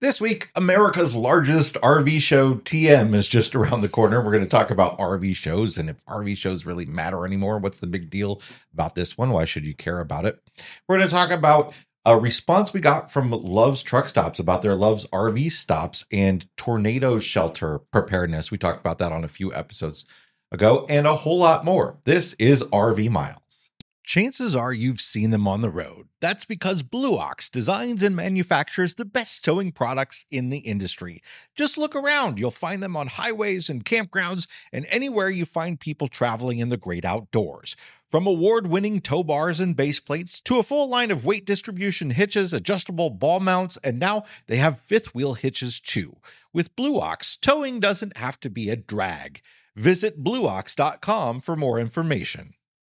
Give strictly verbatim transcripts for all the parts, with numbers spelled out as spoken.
This week, America's largest R V show, T M, is just around the corner. We're going to talk about R V shows and if R V shows really matter anymore. What's the big deal about this one? Why should you care about it? We're going to talk about a response we got from Love's Truck Stops about their Love's R V stops and tornado shelter preparedness. We talked about that on a few episodes ago and a whole lot more. This is R V Miles. Chances are you've seen them on the road. That's because Blue Ox designs and manufactures the best towing products in the industry. Just look around. You'll find them on highways and campgrounds and anywhere you find people traveling in the great outdoors. From award-winning tow bars and base plates to a full line of weight distribution hitches, adjustable ball mounts, and now they have fifth wheel hitches too. With Blue Ox, towing doesn't have to be a drag. Visit blue ox dot com for more information.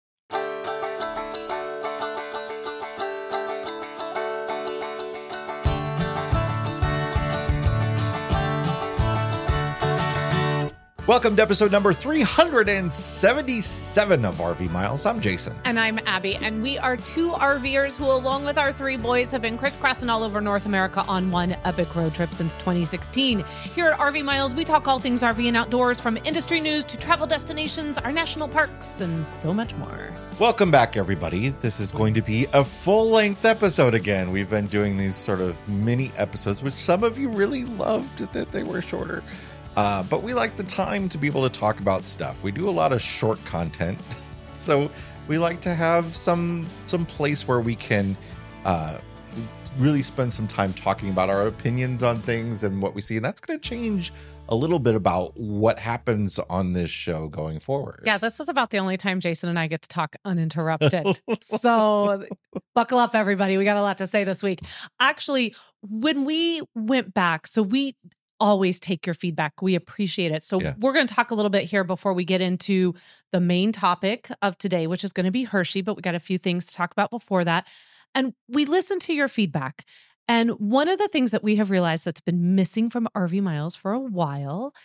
Welcome to episode number three hundred seventy-seven of R V Miles. I'm Jason. And I'm Abby. And we are two RVers who, along with our three boys, have been crisscrossing all over North America on one epic road trip since twenty sixteen. Here at R V Miles, we talk all things R V and outdoors, from industry news to travel destinations, our national parks, and so much more. Welcome back, everybody. This is going to be a full-length episode again. We've been doing these sort of mini episodes, which some of you really loved that they were shorter. Uh, but we like the time to be able to talk about stuff. We do a lot of short content, so we like to have some some place where we can uh, really spend some time talking about our opinions on things and what we see. And that's going to change a little bit about what happens on this show going forward. Yeah, this is about the only time Jason and I get to talk uninterrupted. So buckle up, everybody. We got a lot to say this week. Actually, when we went back, so we... always take your feedback. We appreciate it. So yeah. We're going to talk a little bit here before we get into the main topic of today, which is going to be Hershey, but we got a few things to talk about before that. And we listened to your feedback. And one of the things that we have realized that's been missing from R V Miles for a while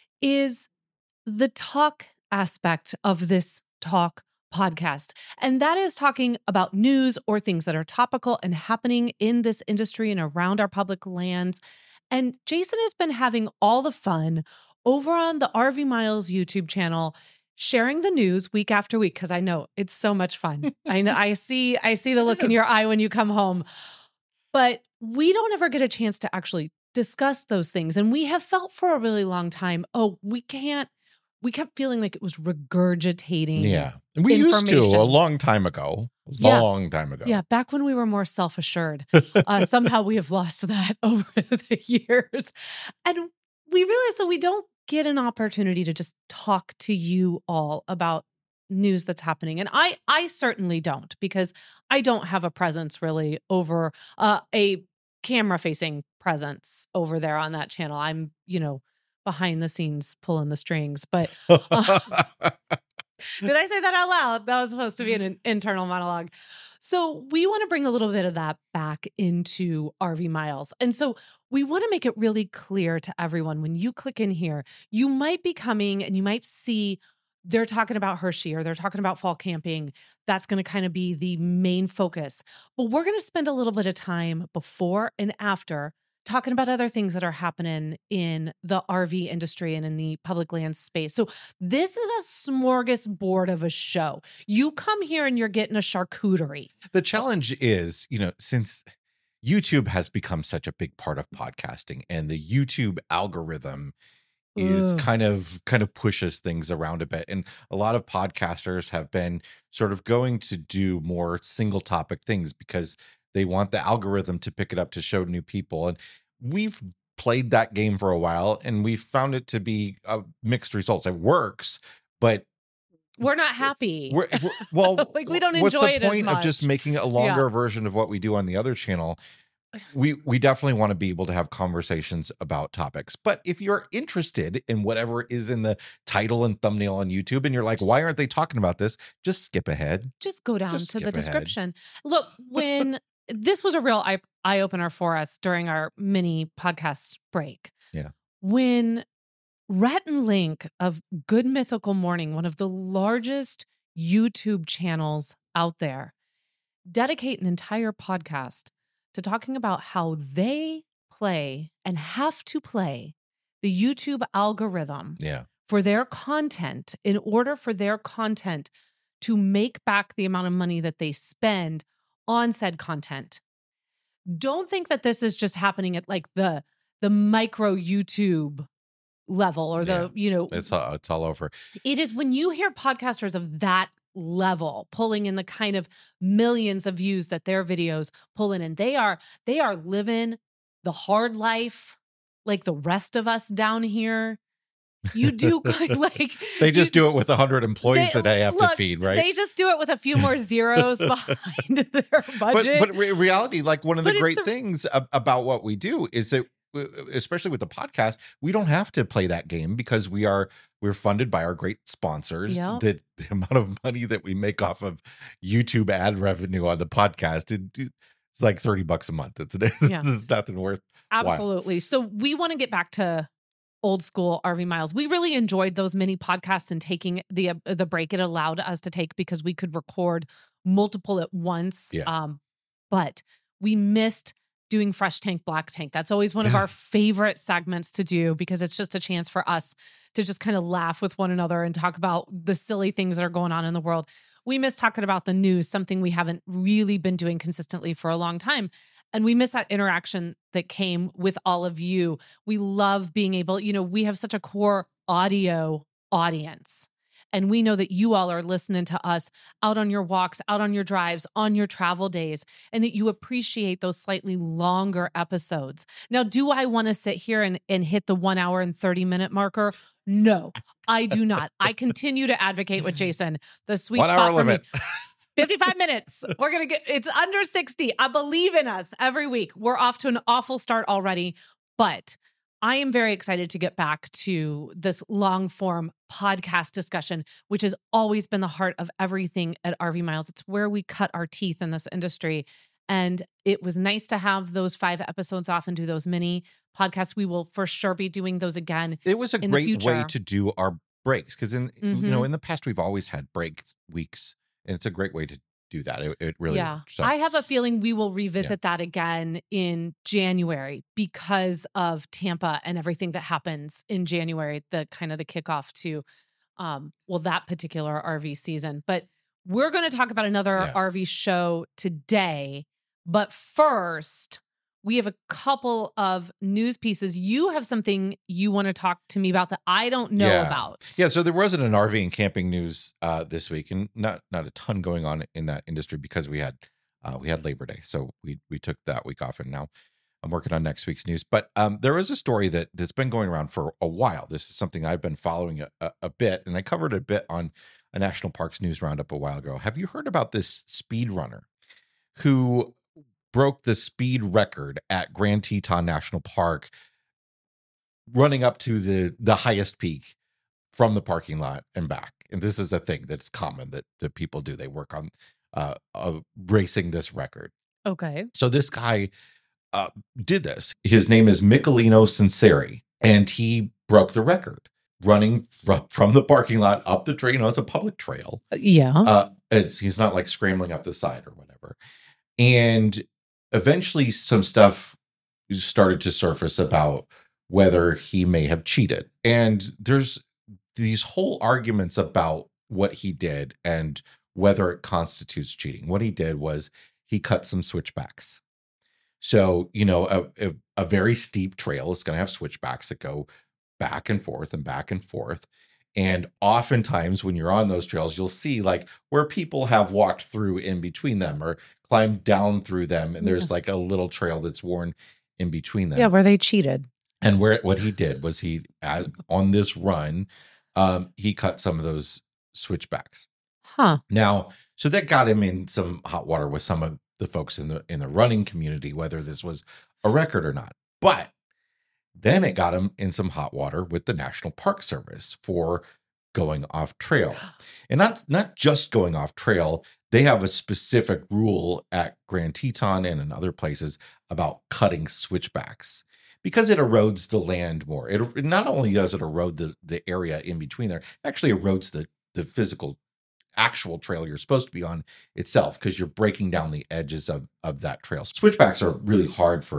is the talk aspect of this talk podcast. And that is talking about news or things that are topical and happening in this industry and around our public lands. And Jason has been having all the fun over on the R V Miles YouTube channel, sharing the news week after week, because I know it's so much fun. I know I see I see the look yes. in your eye when you come home. But we don't ever get a chance to actually discuss those things. And we have felt for a really long time, oh, we can't, we kept feeling like it was regurgitating. Yeah. And we used to a long time ago. Yeah. Long time ago. Yeah, back when we were more self-assured. Uh, somehow we have lost that over the years. And we realized that we don't get an opportunity to just talk to you all about news that's happening. And I I certainly don't, because I don't have a presence really over uh, a camera-facing presence over there on that channel. I'm, you know, behind the scenes pulling the strings. But... Uh, did I say that out loud? That was supposed to be an internal monologue. So we want to bring a little bit of that back into R V Miles. And so we want to make it really clear to everyone, when you click in here, you might be coming and you might see they're talking about Hershey or they're talking about fall camping. That's going to kind of be the main focus. But we're going to spend a little bit of time before and after talking about other things that are happening in the R V industry and in the public land space. So this is a smorgasbord of a show. You come here and you're getting a charcuterie. The challenge is, you know, since YouTube has become such a big part of podcasting and the YouTube algorithm is Ugh. kind of kind of pushes things around a bit. And a lot of podcasters have been sort of going to do more single topic things because they want the algorithm to pick it up to show new people. And we've played that game for a while and we've found it to be uh, mixed results. It works, but we're not happy. We're, we're, well, like we don't enjoy what's the it point as much. of just making a longer Yeah. version of what we do on the other channel? We we definitely want to be able to have conversations about topics. But if you're interested in whatever is in the title and thumbnail on YouTube and you're like, why aren't they talking about this? Just skip ahead. Just go down Just to the skip ahead. description. Look, when this was a real eye, eye opener for us during our mini podcast break. Yeah. When Rhett and Link of Good Mythical Morning, one of the largest YouTube channels out there, dedicate an entire podcast to talking about how they play and have to play the YouTube algorithm Yeah. for their content in order for their content to make back the amount of money that they spend on said content. Don't think that this is just happening at like the the micro YouTube level or the, Yeah. you know, It's all, it's all over. it is when you hear podcasters of that level pulling in the kind of millions of views that their videos pull in, and they are they are living the hard life like the rest of us down here. You do like They just you, do it with one hundred employees they, that they have look, to feed, right? They just do it with a few more zeros behind their budget. But, but in reality, like one of the But it's great the- things ab- about what we do is that, uh, especially with the podcast, we don't have to play that game because we are we're funded by our great sponsors. Yep. That the amount of money that we make off of YouTube ad revenue on the podcast, it, it's like thirty bucks a month. It's, it's Yeah. nothing worth. Absolutely. So we want to get back to old school R V Miles. We really enjoyed those mini podcasts and taking the uh, the break it allowed us to take because we could record multiple at once. Yeah. Um, but we missed doing Fresh Tank, Black Tank. That's always one of Yeah. our favorite segments to do because it's just a chance for us to just kind of laugh with one another and talk about the silly things that are going on in the world. We miss talking about the news, something we haven't really been doing consistently for a long time. And we miss that interaction that came with all of you. We love being able, you know, we have such a core audio audience. And we know that you all are listening to us out on your walks, out on your drives, on your travel days, and that you appreciate those slightly longer episodes. Now, do I want to sit here and, and hit the one hour and thirty minute marker? No, I do not. I continue to advocate with Jason, the sweet One spot hour for limit. me. fifty-five minutes. We're going to get, it's under sixty. I believe in us every week. We're off to an awful start already, but I am very excited to get back to this long form podcast discussion, which has always been the heart of everything at R V Miles. It's where we cut our teeth in this industry. And it was nice to have those five episodes off and do those mini podcasts. We will for sure be doing those again. It was a in the great way future. to do our breaks because in you Mhm. know in the past we've always had break weeks, and it's a great way to do that. It, it really Yeah. so, I have a feeling we will revisit that again in January because of Tampa and everything that happens in January, the kind of the kickoff to, um, well, that particular R V season. But we're going to talk about another Yeah. R V show today. But first, we have a couple of news pieces. You have something you want to talk to me about that I don't know Yeah. about. Yeah, so there wasn't an R V and camping news uh, this week, and not not a ton going on in that industry because we had uh, we had Labor Day, so we we took that week off, and now I'm working on next week's news. But um, there is a story that that's been going around for a while. This is something I've been following a, a, a bit, and I covered a bit on a National Parks News Roundup a while ago. Have you heard about this speed runner who broke the speed record at Grand Teton National Park, running up to the the highest peak from the parking lot and back? And this is a thing that's common that, that people do. They work on uh, uh, racing this record. Okay. So this guy uh, did this. His name is Michelino Sinceri, and he broke the record running from, from the parking lot up the trail. You know, it's a public trail. Yeah. Uh, it's, he's not like scrambling up the side or whatever. And eventually some stuff started to surface about whether he may have cheated. And there's these whole arguments about what he did and whether it constitutes cheating. What he did was he cut some switchbacks. So, you know, a, a, a very steep trail is going to have switchbacks that go back and forth and back and forth. And oftentimes when you're on those trails, you'll see like where people have walked through in between them or climbed down through them. And there's like a little trail that's worn in between them. Yeah, where they cheated. And where what he did was he, uh, on this run, um, he cut some of those switchbacks. Huh. Now, so that got him in some hot water with some of the folks in the in the running community, whether this was a record or not. But then it got him in some hot water with the National Park Service for going off trail. And not, not just going off trail. They have a specific rule at Grand Teton and in other places about cutting switchbacks because it erodes the land more. It, it not only does it erode the, the area in between there, it actually erodes the, the physical actual trail you're supposed to be on itself because you're breaking down the edges of, of that trail. Switchbacks are really hard for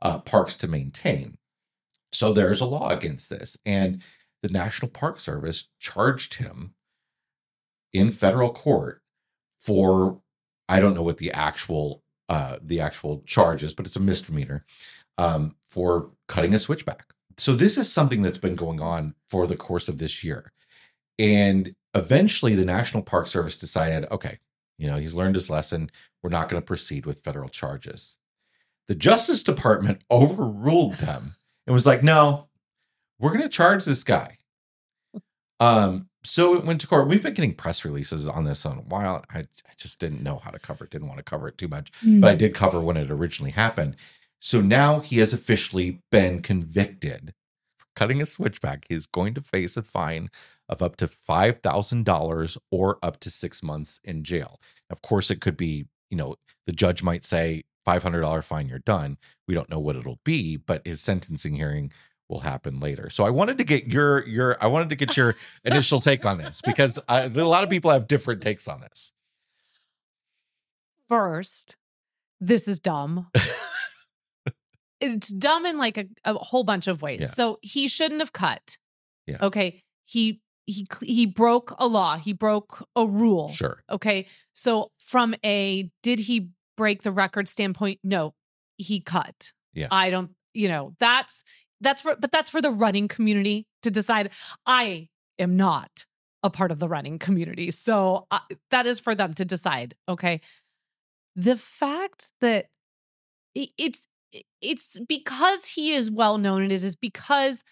uh, parks to maintain. So there's a law against this. And the National Park Service charged him in federal court for, I don't know what the actual uh, the actual charge is, but it's a misdemeanor um, for cutting a switchback. So this is something that's been going on for the course of this year. And eventually the National Park Service decided, okay, you know, he's learned his lesson. We're not going to proceed with federal charges. The Justice Department overruled them and was like, no, we're going to charge this guy. Um, so it went to court. We've been getting press releases on this on a while. I, I just didn't know how to cover it. Didn't want to cover it too much, mm. but I did cover when it originally happened. So now he has officially been convicted for cutting a switchback. He's going to face a fine of up to five thousand dollars or up to six months in jail. Of course, it could be, you know, the judge might say five hundred dollars fine, you're done. We don't know what it'll be, but his sentencing hearing will happen later. So I wanted to get your, your, I wanted to get your initial take on this because I, a lot of people have different takes on this. First, this is dumb. It's dumb in like a, a whole bunch of ways. Yeah. So he shouldn't have cut. Yeah. Okay. He, he, he broke a law. He broke a rule. Sure. Okay. So from a, did he break the record standpoint? No, he cut. Yeah. I don't, you know, that's, that's for, but that's for the running community to decide. I am not a part of the running community. So uh, that is for them to decide. Okay. The fact that it, it's, it's because he is well known, and it is because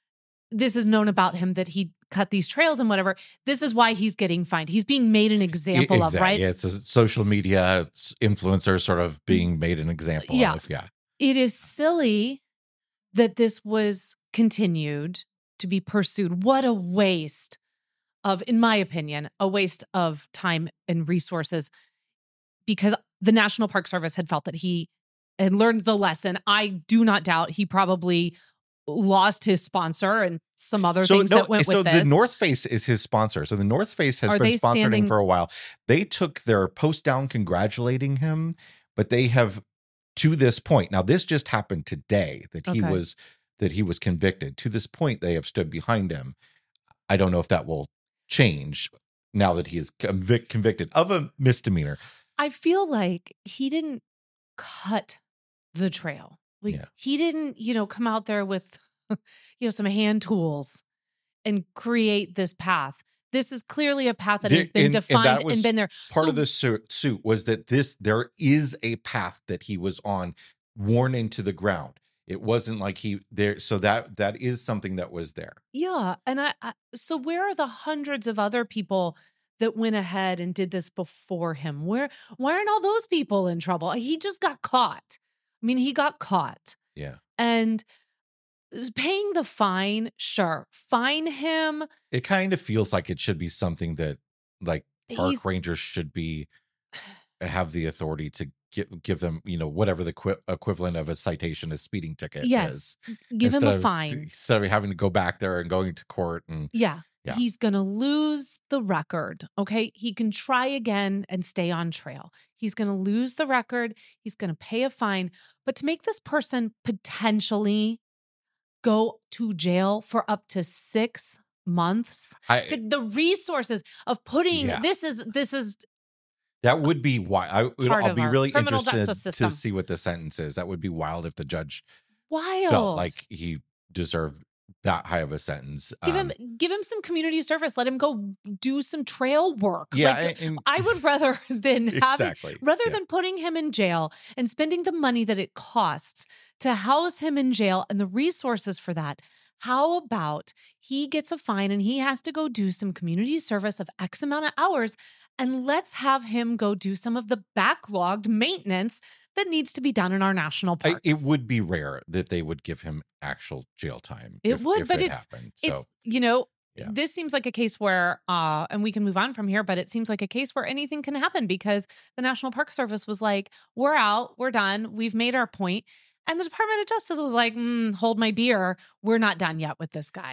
this is known about him that he cut these trails and whatever. This is why he's getting fined. He's being made an example exactly. of, right? Yeah, it's a social media influencer sort of being made an example yeah. of. Yeah. It is silly that this was continued to be pursued. What a waste of, in my opinion, a waste of time and resources, because the National Park Service had felt that he and learned the lesson. I do not doubt he probably lost his sponsor and some other so, things no, that went so with this. So the North Face is his sponsor. So the North Face has Are been they sponsoring standing- him for a while. They took their post down congratulating him, but they have, to this point, now this just happened today that he Okay. was that he was convicted. To this point, they have stood behind him. I don't know if that will change now that he is convic- convicted of a misdemeanor. I feel like he didn't cut the trail. Like Yeah. he didn't, you know, come out there with, you know, some hand tools and create this path. This is clearly a path that There- has been and- and defined that and, was been there. Part So- of the suit, suit was that this there is a path that he was on, worn into the ground. It wasn't like he there. So that that is something that was there. Yeah. And I, I, so where are the hundreds of other people that went ahead and did this before him? Where, why aren't all those people in trouble? He just got caught. I mean, he got caught. Yeah. And paying the fine, sure. Fine him. It kind of feels like it should be something that like park He's- rangers should be have the authority to give, give them, you know, whatever the equi- equivalent of a citation, a speeding ticket Yes. is. Give him Instead a of- fine. Instead of having to go back there and going to court and Yeah. Yeah. He's going to lose the record. Okay. He can try again and stay on trail. He's going to lose the record. He's going to pay a fine. But to make this person potentially go to jail for up to six months, I, to the resources of putting Yeah. this is, this is that would be wild. I, would- Part I'll of be our really criminal interested justice to system. see what the sentence is. That would be wild if the judge wild. felt like he deserved that high of a sentence. Give Um, him, give him some community service. Let him go do some trail work. yeah, Like, and- I would rather than having, exactly. rather Yeah. than putting him in jail and spending the money that it costs to house him in jail and the resources for that. How about he gets a fine and he has to go do some community service of X amount of hours, and let's have him go do some of the backlogged maintenance that needs to be done in our national I, parks. it would be rare that they would give him actual jail time. It if, would, if but it it's- happened. So It's, you know, Yeah. this seems like a case where, uh, and we can move on from here, but it seems like a case where anything can happen because the National Park Service was like, we're out, we're done, we've made our point. And the Department of Justice was like, mm, hold my beer, we're not done yet with this guy.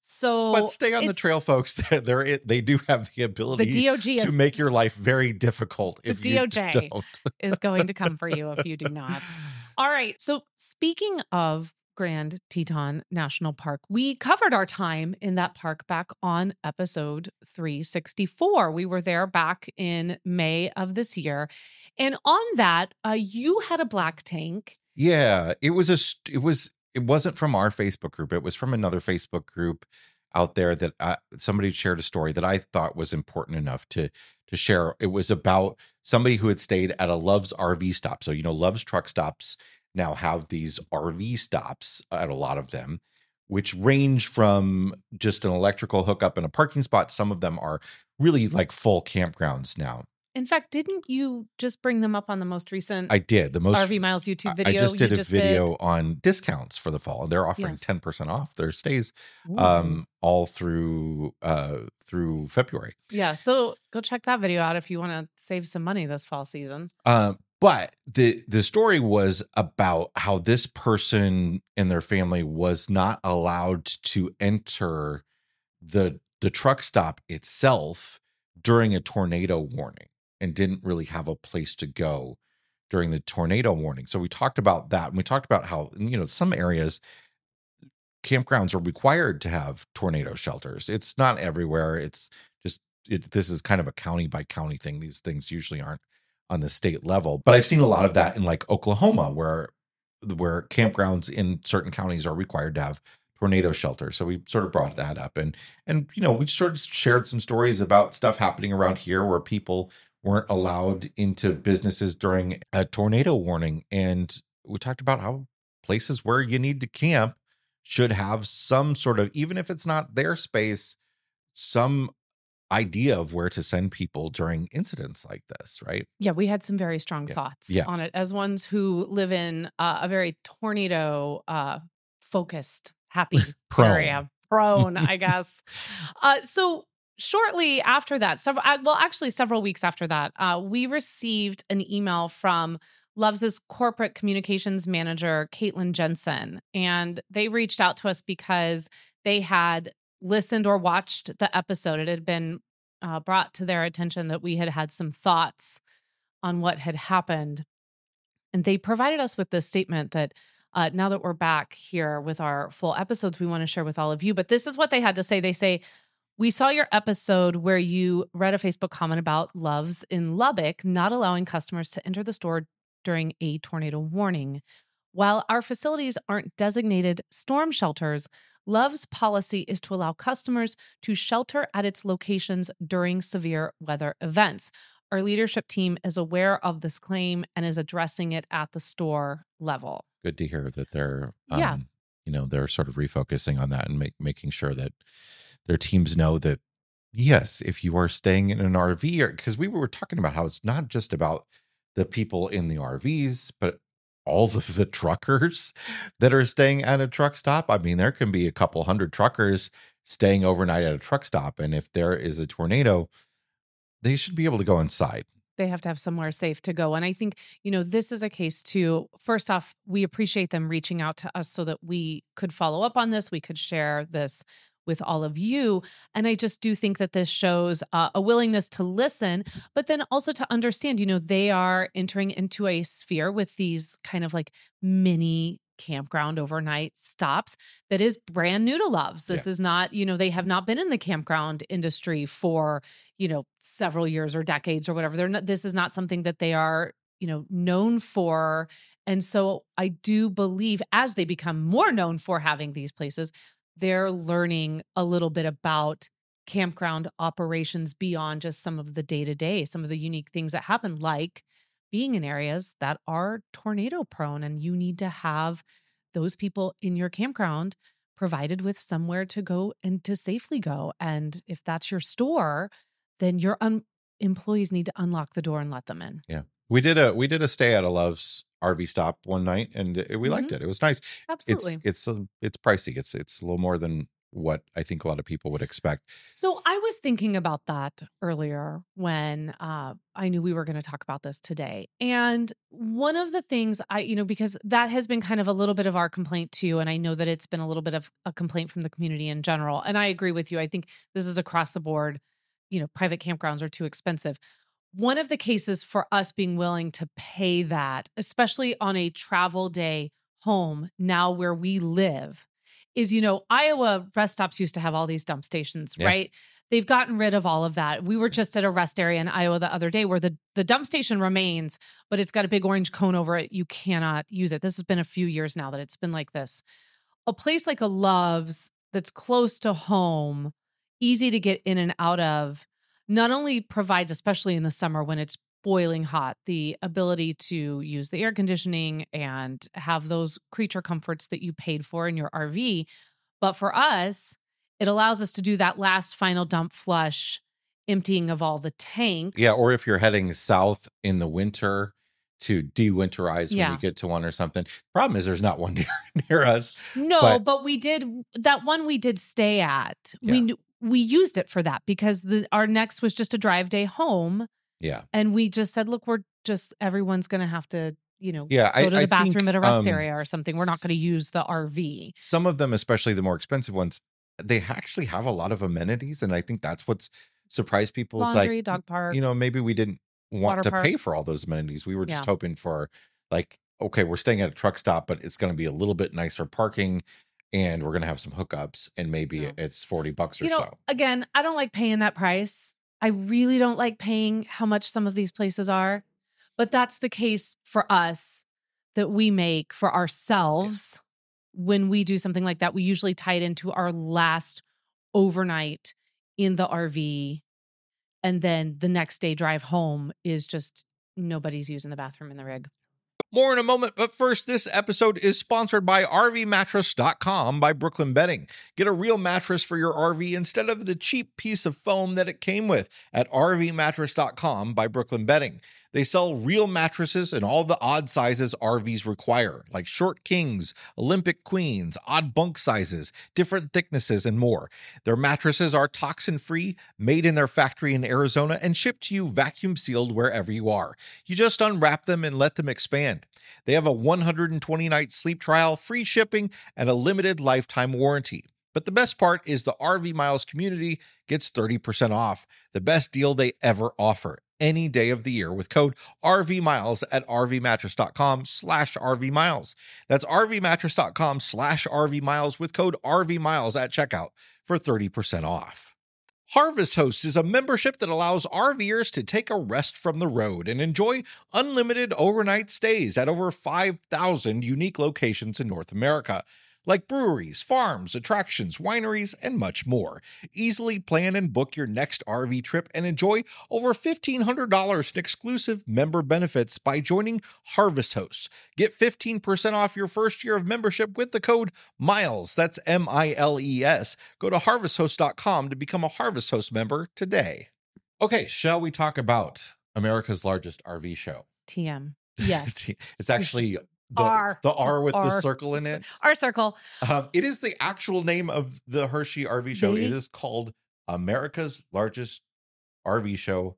So, But stay on the it's- trail, folks. They're, they do have the the ability D O G to is, make your life very difficult The if D O you J don't. is going to come for you if you do not. All right. So, speaking of Grand Teton National Park, we covered our time in that park back on episode three sixty-four. We were there back in May of this year. And on that, uh, you had a black tank. Yeah, it was a st- it was it wasn't from our Facebook group. It was from another Facebook group out there that I, somebody shared a story that I thought was important enough to to share. It was about somebody who had stayed at a Love's R V stop. So, you know, Love's truck stops now have these R V stops at a lot of them, which range from just an electrical hookup in a parking spot. Some of them are really like full campgrounds now. In fact, didn't you just bring them up on the most recent I did. The most R V Miles YouTube video? I just did you a just video did? on discounts for the fall. They're offering Yes. ten percent off their stays Ooh. um all through uh through February. Yeah, so go check that video out if you want to save some money this fall season. Um but the the story was about how this person and their family was not allowed to enter the the truck stop itself during a tornado warning, and didn't really have a place to go during the tornado warning. So we talked about that. And we talked about how, you know, some areas, campgrounds are required to have tornado shelters. It's not everywhere. It's just, it, this is kind of a county by county thing. These things usually aren't on the state level. But I've seen a lot of that in like Oklahoma, where, where campgrounds in certain counties are required to have tornado shelter. So we sort of brought that up, and, and, you know, we sort of shared some stories about stuff happening around here where people weren't allowed into businesses during a tornado warning. And we talked about how places where you need to camp should have some sort of, even if it's not their space, some idea of where to send people during incidents like this, right? Yeah, we had some very strong Yeah. thoughts Yeah. on it as ones who live in uh, a very tornado uh, focused, happy Prone. area. Prone, I guess. Uh, so shortly after that, several uh, well, actually several weeks after that, uh, we received an email from Love's corporate communications manager, Caitlin Jensen, and they reached out to us because they had listened or watched the episode. It had been uh, brought to their attention that we had had some thoughts on what had happened. And they provided us with this statement that uh, now that we're back here with our full episodes, we want to share with all of you. But this is what they had to say. They say, "We saw your episode where you read a Facebook comment about Love's in Lubbock not allowing customers to enter the store during a tornado warning. While our facilities aren't designated storm shelters, Love's policy is to allow customers to shelter at its locations during severe weather events. Our leadership team is aware of this claim and is addressing it at the store level." Good to hear that they're, um, Yeah. you know, they're sort of refocusing on that and make, making sure that their teams know that, yes, if you are staying in an R V, because we were talking about how it's not just about the people in the R Vs, but all of the truckers that are staying at a truck stop. I mean, there can be a couple hundred truckers staying overnight at a truck stop. And if there is a tornado, they should be able to go inside. They have to have somewhere safe to go. And I think, you know, this is a case too. First off, we appreciate them reaching out to us so that we could follow up on this. We could share this with all of you. And I just do think that this shows uh, a willingness to listen, but then also to understand, you know, they are entering into a sphere with these kind of like mini campground overnight stops that is brand new to Love's. This Yeah. is not, you know, they have not been in the campground industry for, you know, several years or decades or whatever. They're not, this is not something that they are, you know, known for. And so I do believe as they become more known for having these places, they're learning a little bit about campground operations beyond just some of the day-to-day, some of the unique things that happen, like being in areas that are tornado prone, and you need to have those people in your campground provided with somewhere to go and to safely go. And if that's your store, then your un- employees need to unlock the door and let them in. Yeah. We did a, we did a stay at a Love's R V stop one night, and it, we liked Mhm. it. It was nice. Absolutely. It's, it's, a, it's pricey. It's, it's a little more than what I think a lot of people would expect. So I was thinking about that earlier when uh, I knew we were going to talk about this today. And one of the things I, you know, because that has been kind of a little bit of our complaint too. And I know that it's been a little bit of a complaint from the community in general. And I agree with you. I think this is across the board. You know, private campgrounds are too expensive. One of the cases for us being willing to pay that, especially on a travel day home now where we live, is, you know, Iowa rest stops used to have all these dump stations, Yeah. right? They've gotten rid of all of that. We were just at a rest area in Iowa the other day where the, the dump station remains, but it's got a big orange cone over it. You cannot use it. This has been a few years now that it's been like this. A place like a Love's that's close to home, easy to get in and out of, not only provides, especially in the summer when it's boiling hot, the ability to use the air conditioning and have those creature comforts that you paid for in your R V. But for us, it allows us to do that last final dump flush, emptying of all the tanks. Yeah, or if you're heading south in the winter to de-winterize Yeah. when you get to one or something. Problem is there's not one near, near us. No, but- but, we did, that one we did stay at. Yeah. We knew- we used it for that because the our next was just a drive day home. Yeah. And we just said, look, we're just, everyone's going to have to, you know, Yeah, go I- to the I bathroom think, at a rest um, area or something. We're not s- going to use the R V. Some of them, especially the more expensive ones, they actually have a lot of amenities. And I think that's what's surprised people. It's Laundry, like, dog park. you know, maybe we didn't want Water to park. pay for all those amenities. We were just Yeah. hoping for like, okay, we're staying at a truck stop, but it's going to be a little bit nicer parking and we're going to have some hookups and maybe Yeah. it's forty bucks or you know, so. again, I don't like paying that price. I really don't like paying how much some of these places are, but that's the case for us that we make for ourselves. When we do something like that, we usually tie it into our last overnight in the R V. And then the next day drive home is just nobody's using the bathroom in the rig. More in a moment, but first, this episode is sponsored by R V mattress dot com by Brooklyn Bedding. Get a real mattress for your R V instead of the cheap piece of foam that it came with at R V mattress dot com by Brooklyn Bedding. They sell real mattresses in all the odd sizes R Vs require, like short kings, Olympic queens, odd bunk sizes, different thicknesses, and more. Their mattresses are toxin-free, made in their factory in Arizona, and shipped to you vacuum-sealed wherever you are. You just unwrap them and let them expand. They have a one hundred twenty night sleep trial, free shipping, and a limited lifetime warranty. But the best part is the R V Miles community gets thirty percent off, the best deal they ever offer, any day of the year with code R V Miles at R V mattress dot com slash R V Miles. That's R V mattress dot com slash R V Miles with code R V Miles at checkout for thirty percent off. Harvest Host is a membership that allows RVers to take a rest from the road and enjoy unlimited overnight stays at over five thousand unique locations in North America, like breweries, farms, attractions, wineries, and much more. Easily plan and book your next R V trip and enjoy over fifteen hundred dollars in exclusive member benefits by joining Harvest Hosts. Get fifteen percent off your first year of membership with the code MILES. That's M I L E S. Go to harvest host dot com to become a Harvest Host member today. Okay, shall we talk about America's largest R V show? T M. Yes. It's actually the R. the R with the R. circle in it. Our circle. Um, it is the actual name of the Hershey R V show. They- It is called America's largest R V show.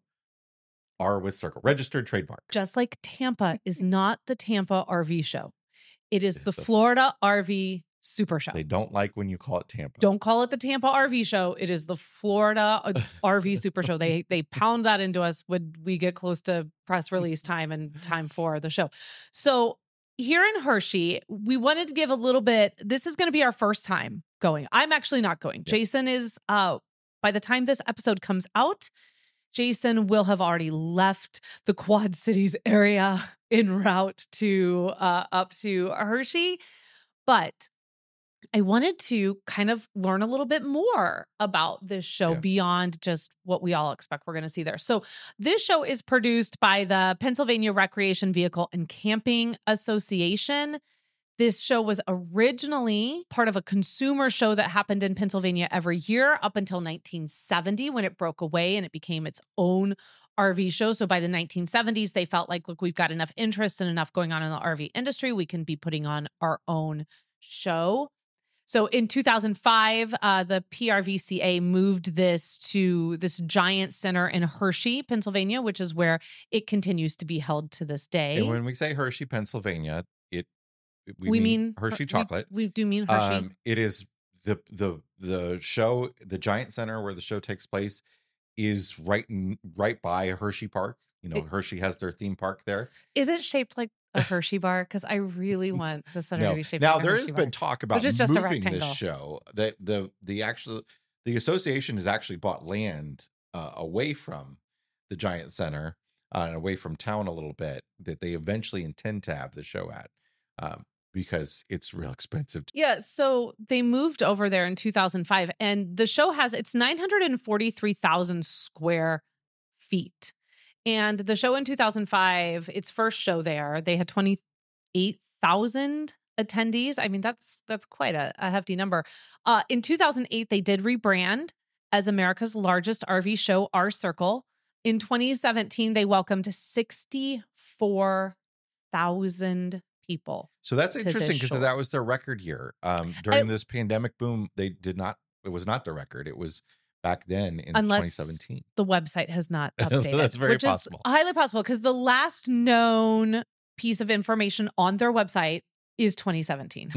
R with circle, registered trademark. Just like Tampa is not the Tampa R V show. It is the It's the- Florida R V Super Show. They don't like when you call it Tampa. Don't call it the Tampa R V show. It is the Florida uh, R V Super Show. They they pound that into us when we get close to press release time and time for the show. So here in Hershey, we wanted to give a little bit. This is going to be our first time going. I'm actually not going. Yeah. Jason is. Uh, by the time this episode comes out, Jason will have already left the Quad Cities area en route to uh, up to Hershey, but I wanted to kind of learn a little bit more about this show Yeah. beyond just what we all expect we're going to see there. So this show is produced by the Pennsylvania Recreation Vehicle and Camping Association. This show was originally part of a consumer show that happened in Pennsylvania every year up until nineteen seventy when it broke away and it became its own R V show. So by the nineteen seventies, they felt like, look, we've got enough interest and enough going on in the R V industry. We can be putting on our own show. So in two thousand five, uh, the P R V C A moved this to this giant center in Hershey, Pennsylvania, which is where it continues to be held to this day. And when we say Hershey, Pennsylvania, it we, we mean, mean Hershey we- chocolate. We, do mean Hershey. Um, it is the the the show, the giant center where the show takes place is right in, right by Hershey Park. You know, It- Hershey has their theme park there. Is it shaped like a Hershey bar? Because I really want the center No. to be shaped Now like a there Hershey has bar. been talk about Which is just a moving rectangle. this show. That the the actual the association has actually bought land uh, away from the giant center uh, and away from town a little bit that they eventually intend to have the show at um, because it's real expensive. Yeah, so they moved over there in two thousand five, and the show has it's nine hundred forty-three thousand square feet. And the show in two thousand five, its first show there, they had twenty-eight thousand attendees. I mean, that's that's quite a, a hefty number. Uh, in two thousand eight, they did rebrand as America's largest R V show, R Circle. In twenty seventeen, they welcomed sixty-four thousand people. So that's to interesting this because show. that was their record year. Um, during I- this pandemic boom, they did not, it was not the record. It was back then in Unless twenty seventeen. The website has not updated. That's very which possible. is highly possible because the last known piece of information on their website is twenty seventeen.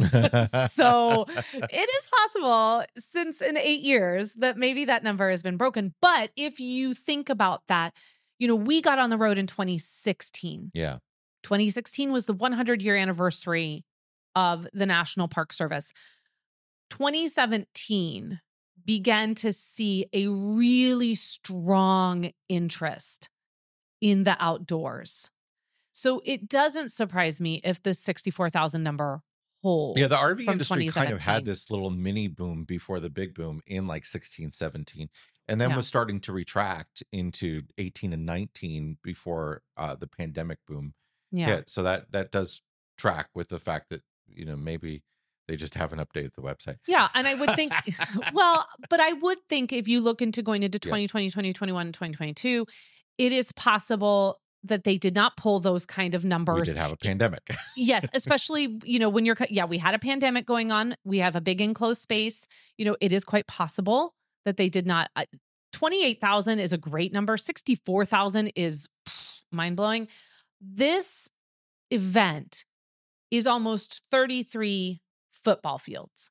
So it is possible since in eight years that maybe that number has been broken. But if you think about that, you know, we got on the road in twenty sixteen. Yeah. twenty sixteen was the one hundred year anniversary of the National Park Service. twenty seventeen began to see a really strong interest in the outdoors. So it doesn't surprise me if the sixty-four thousand number holds. Yeah, the R V from industry kind of had twenty seventeen. this little mini boom before the big boom in like sixteen, seventeen, and then Yeah. was starting to retract into eighteen and nineteen before uh, the pandemic boom Yeah. hit. So that that does track with the fact that, you know, maybe they just haven't updated the website. Yeah. And I would think, well, but I would think if you look into going into Yeah. twenty twenty, twenty twenty-one, twenty twenty-two, it is possible that they did not pull those kind of We numbers. did have a pandemic. Yes, especially, you know, when you're, yeah, we had a pandemic going on. We have a big enclosed space. You know, it is quite possible that they did not. Uh, twenty-eight thousand is a great number. sixty-four thousand is mind blowing. This event is almost thirty-three football fields.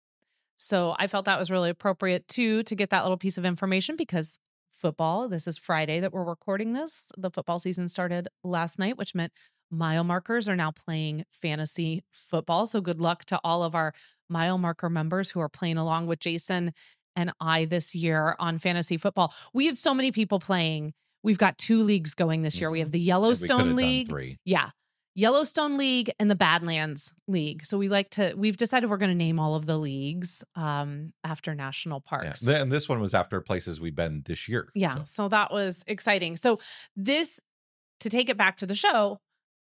So I felt that was really appropriate too, to get that little piece of information because football, this is Friday that we're recording this. The football season started last night, which meant mile markers are now playing fantasy football. So good luck to all of our mile marker members who are playing along with Jason and I this year on fantasy football. We had so many people playing. We've got two leagues going this year. We have the And we Yellowstone could have done League. three. Yeah. Yellowstone League and the Badlands League. So we like to, we've decided we're going to name all of the leagues um, after national Yeah. parks. Th- And this one was after places we've been this year. Yeah. So, So that was exciting. So this, to take it back to the show,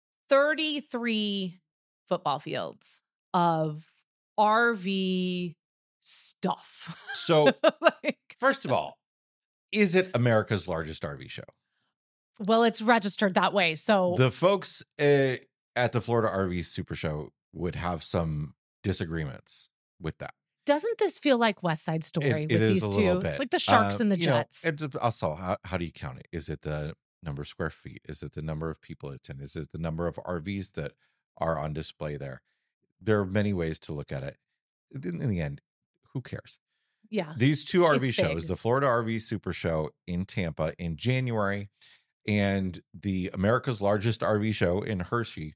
thirty-three football fields of R V stuff. so Like, first of all, is it America's largest R V show? well, it's registered that way. So The folks uh, at the Florida R V Super Show would have some disagreements with that. doesn't this feel like West Side Story It- with it is these a two? little bit. It's like the Sharks Uh, and the you know, Jets. it- also, how, how do you count it? Is it the number of square feet? Is it the number of people attend? Is it the number of R Vs that are on display there? There are many ways to look at it. In, in the end, who cares? yeah. These two R V It's shows, big. the Florida R V Super Show in Tampa in January and the America's largest R V show in Hershey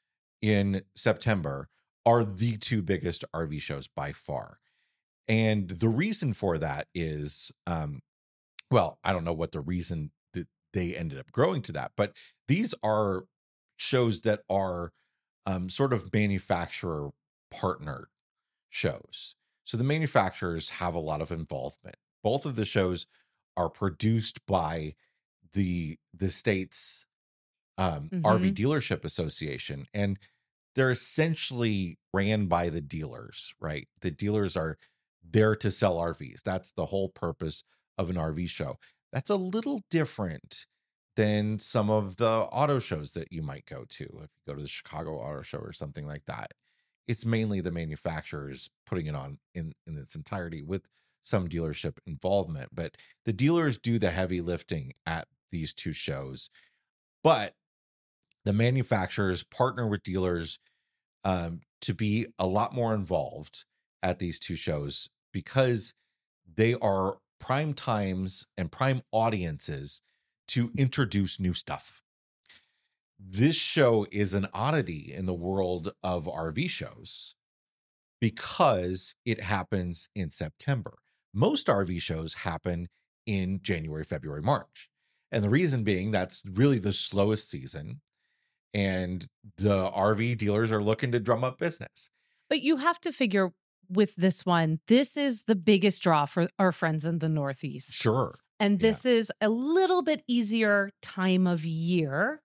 in September, are the two biggest R V shows by far. And the reason for that is, um, well, I don't know what the reason that they ended up growing to that, but these are shows that are um, sort of manufacturer partnered shows. So the manufacturers have a lot of involvement. Both of the shows are produced by the the state's um, R V Dealership Association, and they're essentially ran by the dealers, right? The dealers are there to sell R Vs. That's the whole purpose of an R V show. That's a little different than some of the auto shows that you might go to. If you go to the Chicago Auto Show or something like that, it's mainly the manufacturers putting it on in, in its entirety with some dealership involvement. But the dealers do the heavy lifting at these two shows. But the manufacturers partner with dealers um, to be a lot more involved at these two shows because they are prime times and prime audiences to introduce new stuff. This show is an oddity in the world of R V shows because it happens in September. Most R V shows happen in January, February, March. And the reason being that's really the slowest season. And the R V dealers are looking to drum up business. But you have to figure with this one, this is the biggest draw for our friends in the Northeast. Sure. And this yeah. is a little bit easier time of year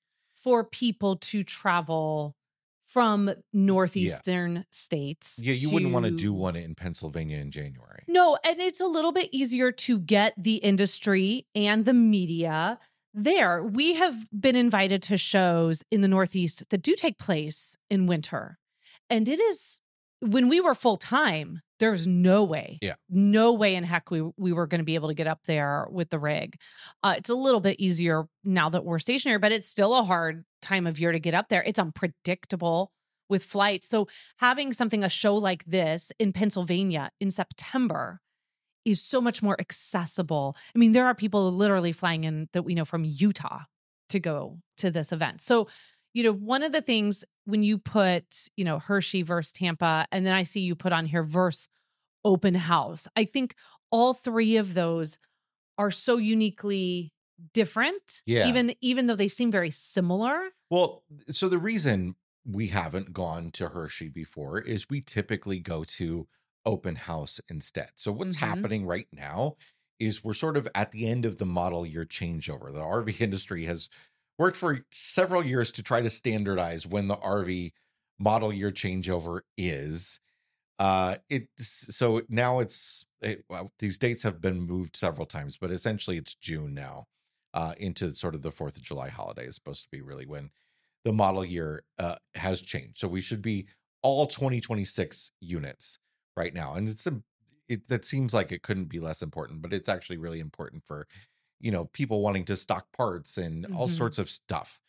for people to travel from northeastern yeah. states. Yeah, you to... wouldn't want to do one in Pennsylvania in January. No, and it's a little bit easier to get the industry and the media there. We have been invited to shows in the Northeast that do take place in winter. And it is, when we were full time, there's no way, yeah. no way in heck we, we were going to be able to get up there with the rig. Uh, it's a little bit easier now that we're stationary, but it's still a hard time of year to get up there. It's unpredictable with flights. So having something, a show like this in Pennsylvania in September is so much more accessible. I mean, there are people literally flying in that we know from Utah to go to this event. So, you know, one of the things when you put, you know, Hershey versus Tampa, and then I see you put on here versus Open House, I think all three of those are so uniquely different, yeah. even, even though they seem very similar. Well, so the reason we haven't gone to Hershey before is we typically go to Open House instead. So what's mm-hmm. happening right now is we're sort of at the end of the model year changeover. The R V industry has worked for several years to try to standardize when the R V model year changeover is. Uh, it's so now it's it, well, these dates have been moved several times, but essentially it's June now, uh, into sort of the fourth of July holiday is supposed to be really when the model year uh, has changed. So we should be all twenty twenty-six units right now, and it's a it that seems like it couldn't be less important, but it's actually really important for, you know, people wanting to stock parts and mm-hmm. all sorts of stuff.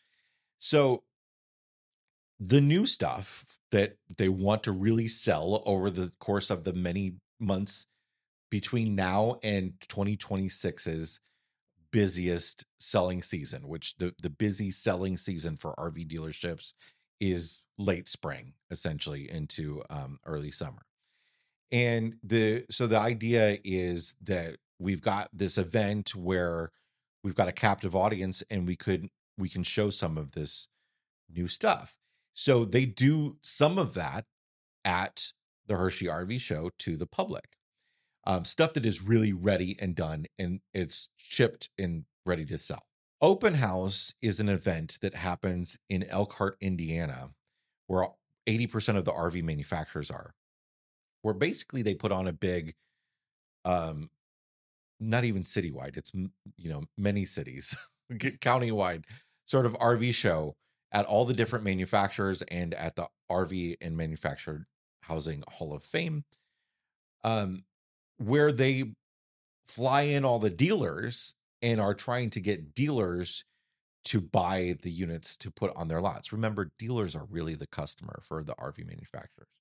So the new stuff that they want to really sell over the course of the many months between now and twenty twenty-six's busiest selling season, which the, the busy selling season for R V dealerships is late spring, essentially into um, early summer. And the so the idea is that we've got this event where we've got a captive audience and we could we can show some of this new stuff. So they do some of that at the Hershey R V show to the public. Um, stuff that is really ready and done, and it's shipped and ready to sell. Open House is an event that happens in Elkhart, Indiana, where eighty percent of the R V manufacturers are, where basically they put on a big, um, not even citywide, it's, you know, many cities, countywide sort of R V show at all the different manufacturers and at the R V and Manufactured Housing Hall of Fame, um, where they fly in all the dealers and are trying to get dealers to buy the units to put on their lots. Remember, dealers are really the customer for the R V manufacturers.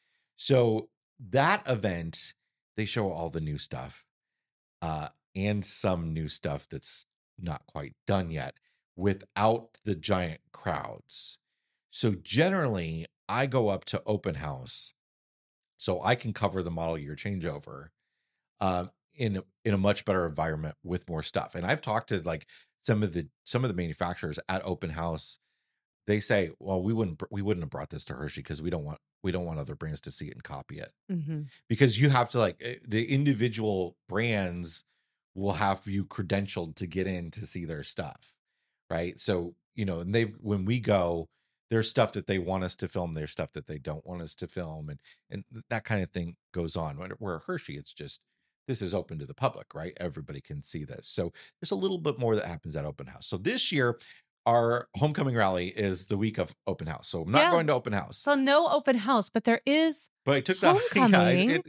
So that event, they show all the new stuff uh, and some new stuff that's not quite done yet without the giant crowds. So generally, I go up to Open House so I can cover the model year changeover um, in in a much better environment with more stuff. And I've talked to like some of the some of the manufacturers at Open House. They say, "Well, we wouldn't we wouldn't have brought this to Hershey because we don't want we don't want other brands to see it and copy it mm-hmm. because you have to like the individual brands will have you credentialed to get in to see their stuff." Right. So, you know, and they've, when we go, there's stuff that they want us to film. There's stuff that they don't want us to film. And, and that kind of thing goes on. Where Hershey, it's just, this is open to the public, right? Everybody can see this. So there's a little bit more that happens at Open House. So this year, our homecoming rally is the week of open house. So I'm not Yeah. going to open house. So no open house, but there is But I took the homecoming. yeah, it,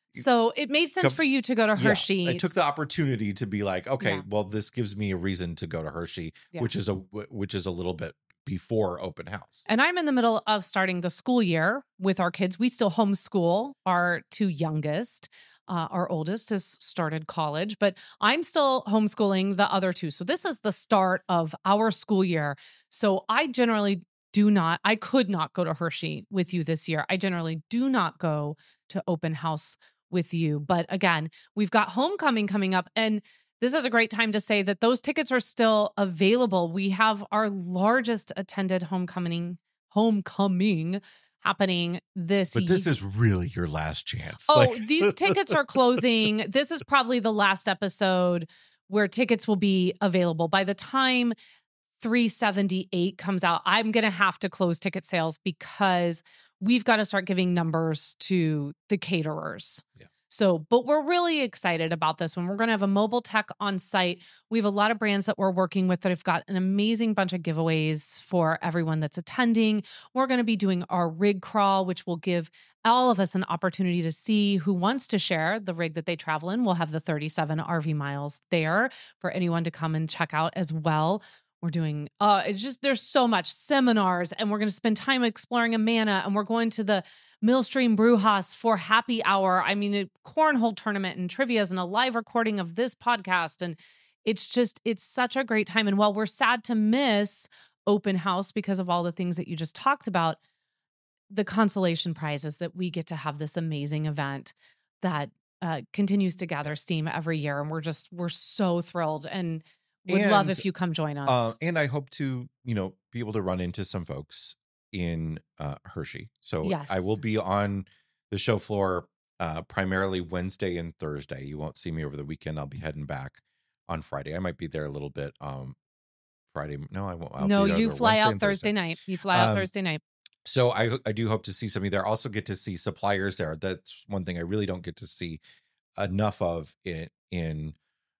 so it made sense com- for you to go to Hershey. Yeah, I took the opportunity to be like, okay, Yeah. well, this gives me a reason to go to Hershey, Yeah. which is a which is a little bit before open house. And I'm in the middle of starting the school year with our kids. We still homeschool our two youngest. Uh, our oldest has started college, but I'm still homeschooling the other two. So this is the start of our school year. So I generally do not, I could not go to Hershey with you this year. I generally do not go to open house with you. But again, we've got homecoming coming up, and this is a great time to say that those tickets are still available. We have our largest attended homecoming homecoming happening this But this is really your last chance. Oh, Like- these tickets are closing. This is probably the last episode where tickets will be available. By the time three seventy-eight comes out, I'm going to have to close ticket sales because we've got to start giving numbers to the caterers. Yeah. So, but we're really excited about this one. We're going to have a mobile tech on site. We have a lot of brands that we're working with that have got an amazing bunch of giveaways for everyone that's attending. We're going to be doing our rig crawl, which will give all of us an opportunity to see who wants to share the rig that they travel in. We'll have the thirty-seven R V miles there for anyone to come and check out as well. We're doing, uh, it's just, there's so much seminars, and we're going to spend time exploring Amana, and we're going to the Millstream Brewhouse for happy hour. I mean, a cornhole tournament and trivias and a live recording of this podcast. And it's just, it's such a great time. And while we're sad to miss open house because of all the things that you just talked about, the consolation prize is that we get to have this amazing event that uh, continues to gather steam every year. And we're just, we're so thrilled. And would And, love if you come join us. Uh, and I hope to, you know, be able to run into some folks in uh, Hershey. So Yes. I will be on the show floor uh, primarily Wednesday and Thursday. You won't see me over the weekend. I'll be heading back on Friday. I might be there a little bit. Um, Friday. No, I won't. I'll no, be there you Wednesday fly out and Thursday night. You fly out Um, Thursday night. So I I do hope to see somebody there. Also get to see suppliers there. That's one thing I really don't get to see enough of in in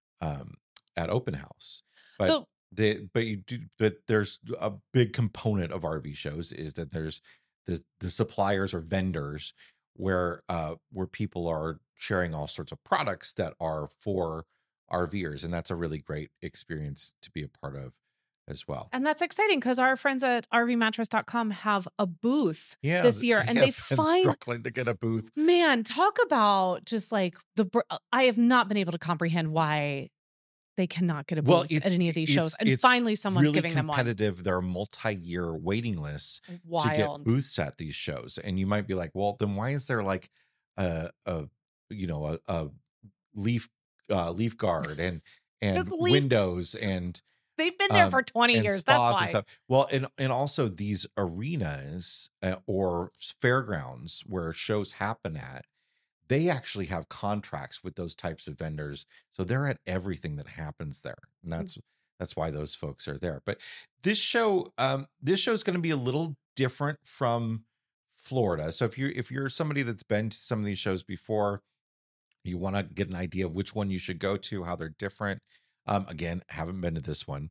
um at open house. But So the but you do but there's a big component of R V shows is that there's the the suppliers or vendors where uh where people are sharing all sorts of products that are for RVers, and that's a really great experience to be a part of as well. And that's exciting because our friends at R V mattress dot com have a booth Yeah, this year, and they have been find, struggling to get a booth. man, talk about just like the, br- I have not been able to comprehend why they cannot get a booth Well, it's at any of these it's- shows. And it's finally someone's really giving them one. competitive. There are multi-year waiting lists to get Wild. booths at these shows, and you might be like, "Well, then why is there like a, a you know a, a leaf uh, leaf guard and and Just leaf- windows and They've been there um, for twenty and years. spas That's why. and stuff?" Well, and and also these arenas uh, or fairgrounds where shows happen at, they actually have contracts with those types of vendors, so they're at everything that happens there, and that's that's why those folks are there. But this show, um, this show is going to be a little different from Florida. So if you're if you're somebody that's been to some of these shows before, you want to get an idea of which one you should go to, how they're different. Um, again, haven't been to this one,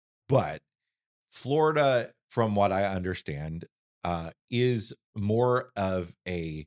but Florida, from what I understand, uh, is more of a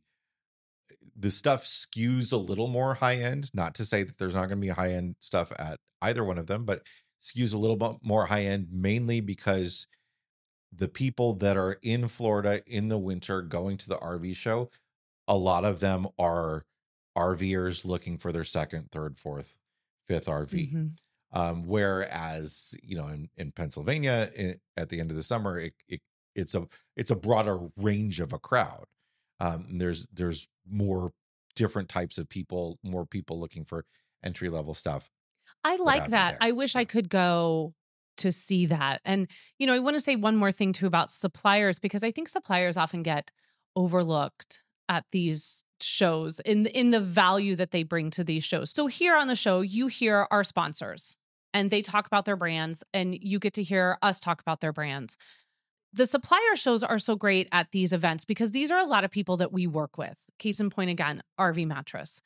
the stuff skews a little more high end. Not to say that there's not going to be high end stuff at either one of them, but skews a little bit more high end, mainly because the people that are in Florida in the winter going to the R V show, a lot of them are RVers looking for their second, third, fourth, fifth R V. Mhm. Um, whereas, you know, in, in Pennsylvania i- at the end of the summer, it, it it's a it's a broader range of a crowd. Um, there's there's more different types of people, more people looking for entry level stuff. I have like you that. there. I wish I Yeah. could go to see that. And, you know, I want to say one more thing too about suppliers, because I think suppliers often get overlooked at these shows in in the value that they bring to these shows. So here on the show, you hear our sponsors and they talk about their brands, and you get to hear us talk about their brands. The supplier shows are so great at these events because these are a lot of people that we work with. Case in point, again, R V Mattress.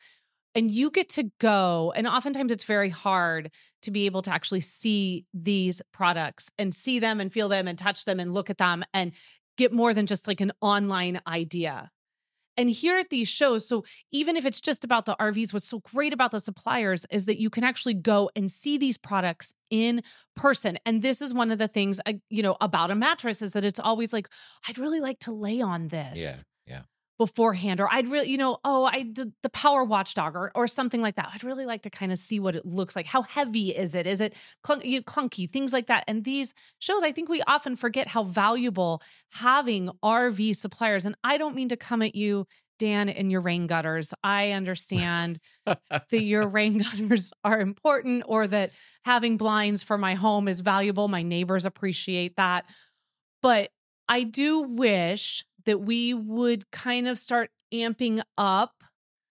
And you get to go, and oftentimes it's very hard to be able to actually see these products and see them and feel them and touch them and look at them and get more than just like an online idea. And here at these shows, so even if it's just about the R Vs, what's so great about the suppliers is that you can actually go and see these products in person. And this is one of the things, uh, you know, about a mattress is that it's always like, I'd really like to lay on this. Yeah. Yeah. Beforehand, or I'd really, you know, oh, I did the Power Watchdog or or something like that. I'd really like to kind of see what it looks like. How heavy is it? Is it clunk, you know, clunky? Things like that. And these shows, I think we often forget how valuable having R V suppliers. And I don't mean to come at you, Dan, and your rain gutters. I understand that your rain gutters are important, or that having blinds for my home is valuable. My neighbors appreciate that, but I do wish that we would kind of start amping up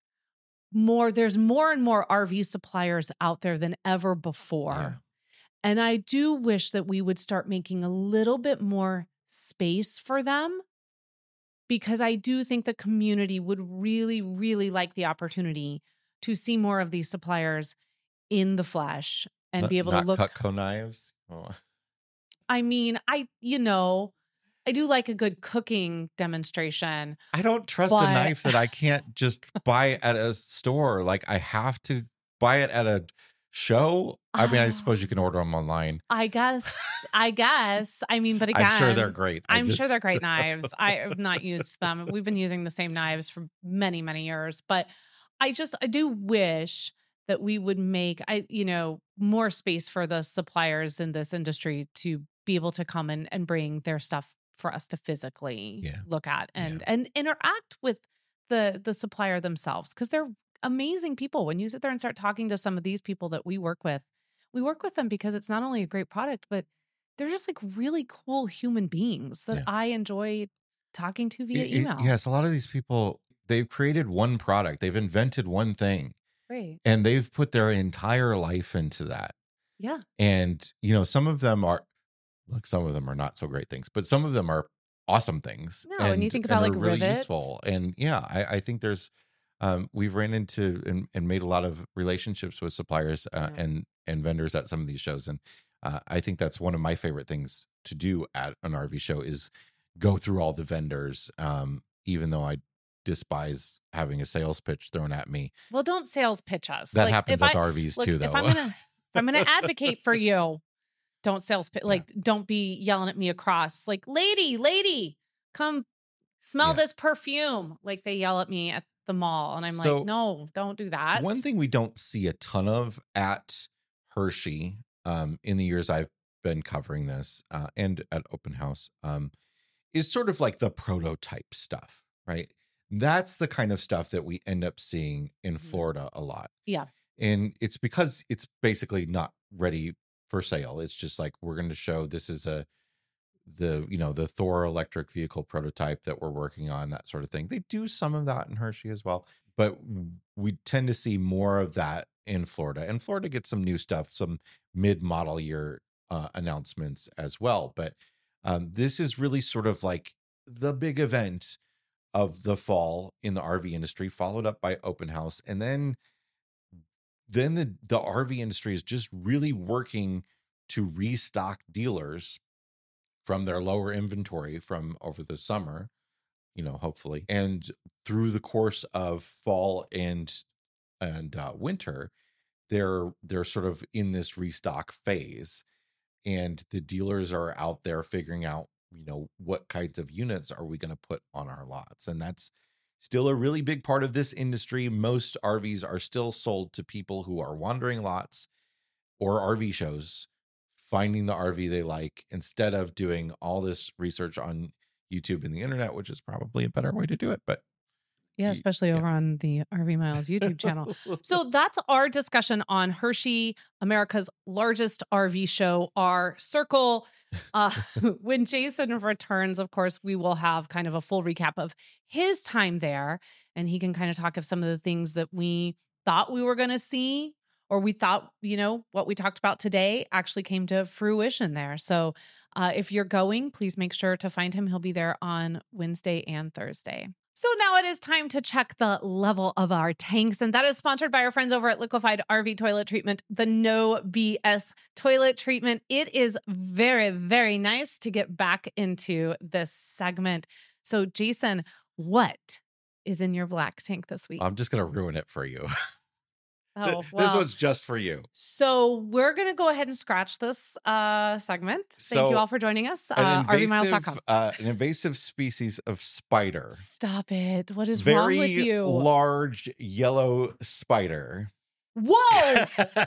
more. There's more and more R V suppliers out there than ever before. Yeah. And I do wish that we would start making a little bit more space for them, because I do think the community would really, really like the opportunity to see more of these suppliers in the flesh and Not, be able not to look. Cutco knives. Oh. I mean, I, you know, I do like a good cooking demonstration. I don't trust but... a knife that I can't just buy at a store. Like I have to buy it at a show. I mean, I suppose you can order them online. I guess. I guess. I mean, but again, I'm sure they're great. I I'm just... sure they're great knives. I have not used them. We've been using the same knives for many, many years. But I just, I do wish that we would make, I, you know, more space for the suppliers in this industry to be able to come and, and bring their stuff for us to physically yeah. look at and yeah. and interact with the the supplier themselves, because they're amazing people. When you sit there and start talking to some of these people that we work with, we work with them because it's not only a great product, but they're just like really cool human beings that yeah. I enjoy talking to via it, email. It, yes, a lot of these people, they've created one product, they've invented one thing, right, and they've put their entire life into that. Yeah, and you know, some of them are. Look, some of them are not so great things, but some of them are awesome things. No, and, and you think about like really Rivet. Useful. And yeah, I, I think there's, um, we've ran into and, and made a lot of relationships with suppliers uh, yeah. and and vendors at some of these shows, and uh, I think that's one of my favorite things to do at an R V show is go through all the vendors. Um, even though I despise having a sales pitch thrown at me. Well, don't sales pitch us. That like, happens at I, R Vs look, too, though. If I'm gonna, if I'm gonna advocate for you. Don't sales pitch, like, yeah. don't be yelling at me across, like, lady, lady, come smell yeah. this perfume. Like they yell at me at the mall. And I'm so, like, no, don't do that. One thing we don't see a ton of at Hershey um, in the years I've been covering this uh, and at Open House um, is sort of like the prototype stuff, right? That's the kind of stuff that we end up seeing in Florida a lot. Yeah. And it's because it's basically not ready for sale. It's just like, we're going to show this is a, the, you know, the Thor electric vehicle prototype that we're working on, that sort of thing. They do some of that in Hershey as well, but we tend to see more of that in Florida, and Florida gets some new stuff, some mid-model year uh, announcements as well. But um, this is really sort of like the big event of the fall in the R V industry, followed up by Open House. And then then the, the R V industry is just really working to restock dealers from their lower inventory from over the summer, you know, hopefully. And through the course of fall and and uh, winter, they're they're sort of in this restock phase. And the dealers are out there figuring out, you know, what kinds of units are we going to put on our lots? And that's still a really big part of this industry. Most R Vs are still sold to people who are wandering lots or R V shows, finding the R V they like, instead of doing all this research on YouTube and the internet, which is probably a better way to do it. But yeah, especially over yeah. on the R V Miles YouTube channel. So that's our discussion on Hershey, America's largest R V show, our circle. Uh, when Jason returns, of course, we will have kind of a full recap of his time there. And he can kind of talk of some of the things that we thought we were going to see, or we thought, you know, what we talked about today actually came to fruition there. So uh, if you're going, please make sure to find him. He'll be there on Wednesday and Thursday. So now it is time to check the level of our tanks, and that is sponsored by our friends over at Liquefied R V Toilet Treatment, the No B S toilet treatment. It is very, very nice to get back into this segment. So, Jason, what is in your black tank this week? I'm just going to ruin it for you. Oh, This well. one's just for you. So we're going to go ahead and scratch this uh, segment. Thank So, you all for joining us. An Uh, R V miles dot invasive, com. uh, an invasive species of spider. Stop it. What is Very wrong with you? large yellow spider. Whoa,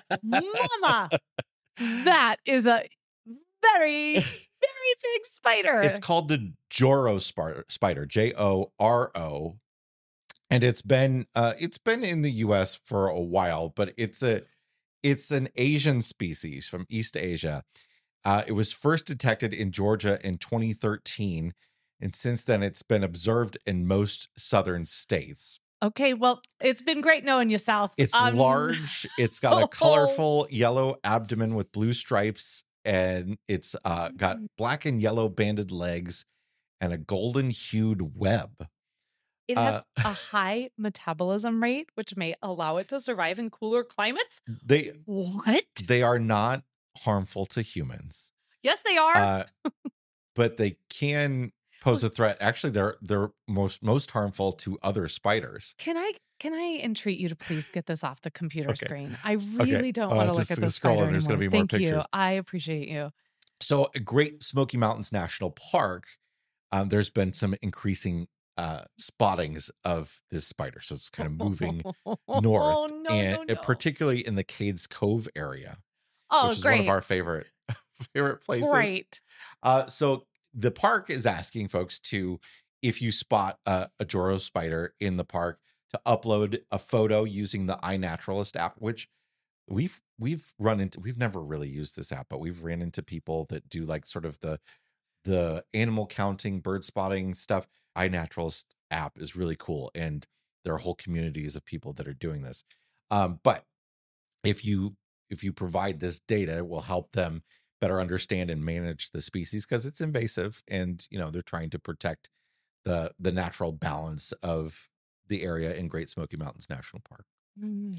mama. That is a very, very big spider. It's called the Joro spider, spider, J O R O. And it's been uh, it's been in the U S for a while, but it's a it's an Asian species from East Asia. Uh, it was first detected in Georgia in twenty thirteen, and since then it's been observed in most southern states. Okay, well, it's been great knowing you, South. It's Um, large. It's got oh. a colorful yellow abdomen with blue stripes, and it's uh, got black and yellow banded legs and a golden hued web. It has Uh, a high metabolism rate, which may allow it to survive in cooler climates. They What? they are not harmful to humans, Yes, they are. uh, but they can pose a threat. Actually, they're they're most most harmful to other spiders. Can I can I entreat you to please get this off the computer Okay. screen? I really don't Uh, want to just look at gonna this scroll spider and there's anymore. gonna be more Thank you. pictures. I appreciate you. So, at Great Smoky Mountains National Park, um, there's been some increasing uh, spottings of this spider. So it's kind of moving north, Oh, no, and no, uh, no. particularly in the Cades Cove area, Oh, which is great. one of our favorite favorite places. Great. Uh, so the park is asking folks to, if you spot a, a Joro spider in the park, to upload a photo using the iNaturalist app, which we've we've run into. We've never really used this app, but we've ran into people that do like sort of the the animal counting, bird spotting stuff. iNaturalist app is really cool, and there are whole communities of people that are doing this. Um, but if you if you provide this data, it will help them better understand and manage the species, because it's invasive, and you know they're trying to protect the the natural balance of the area in Great Smoky Mountains National Park. Mm.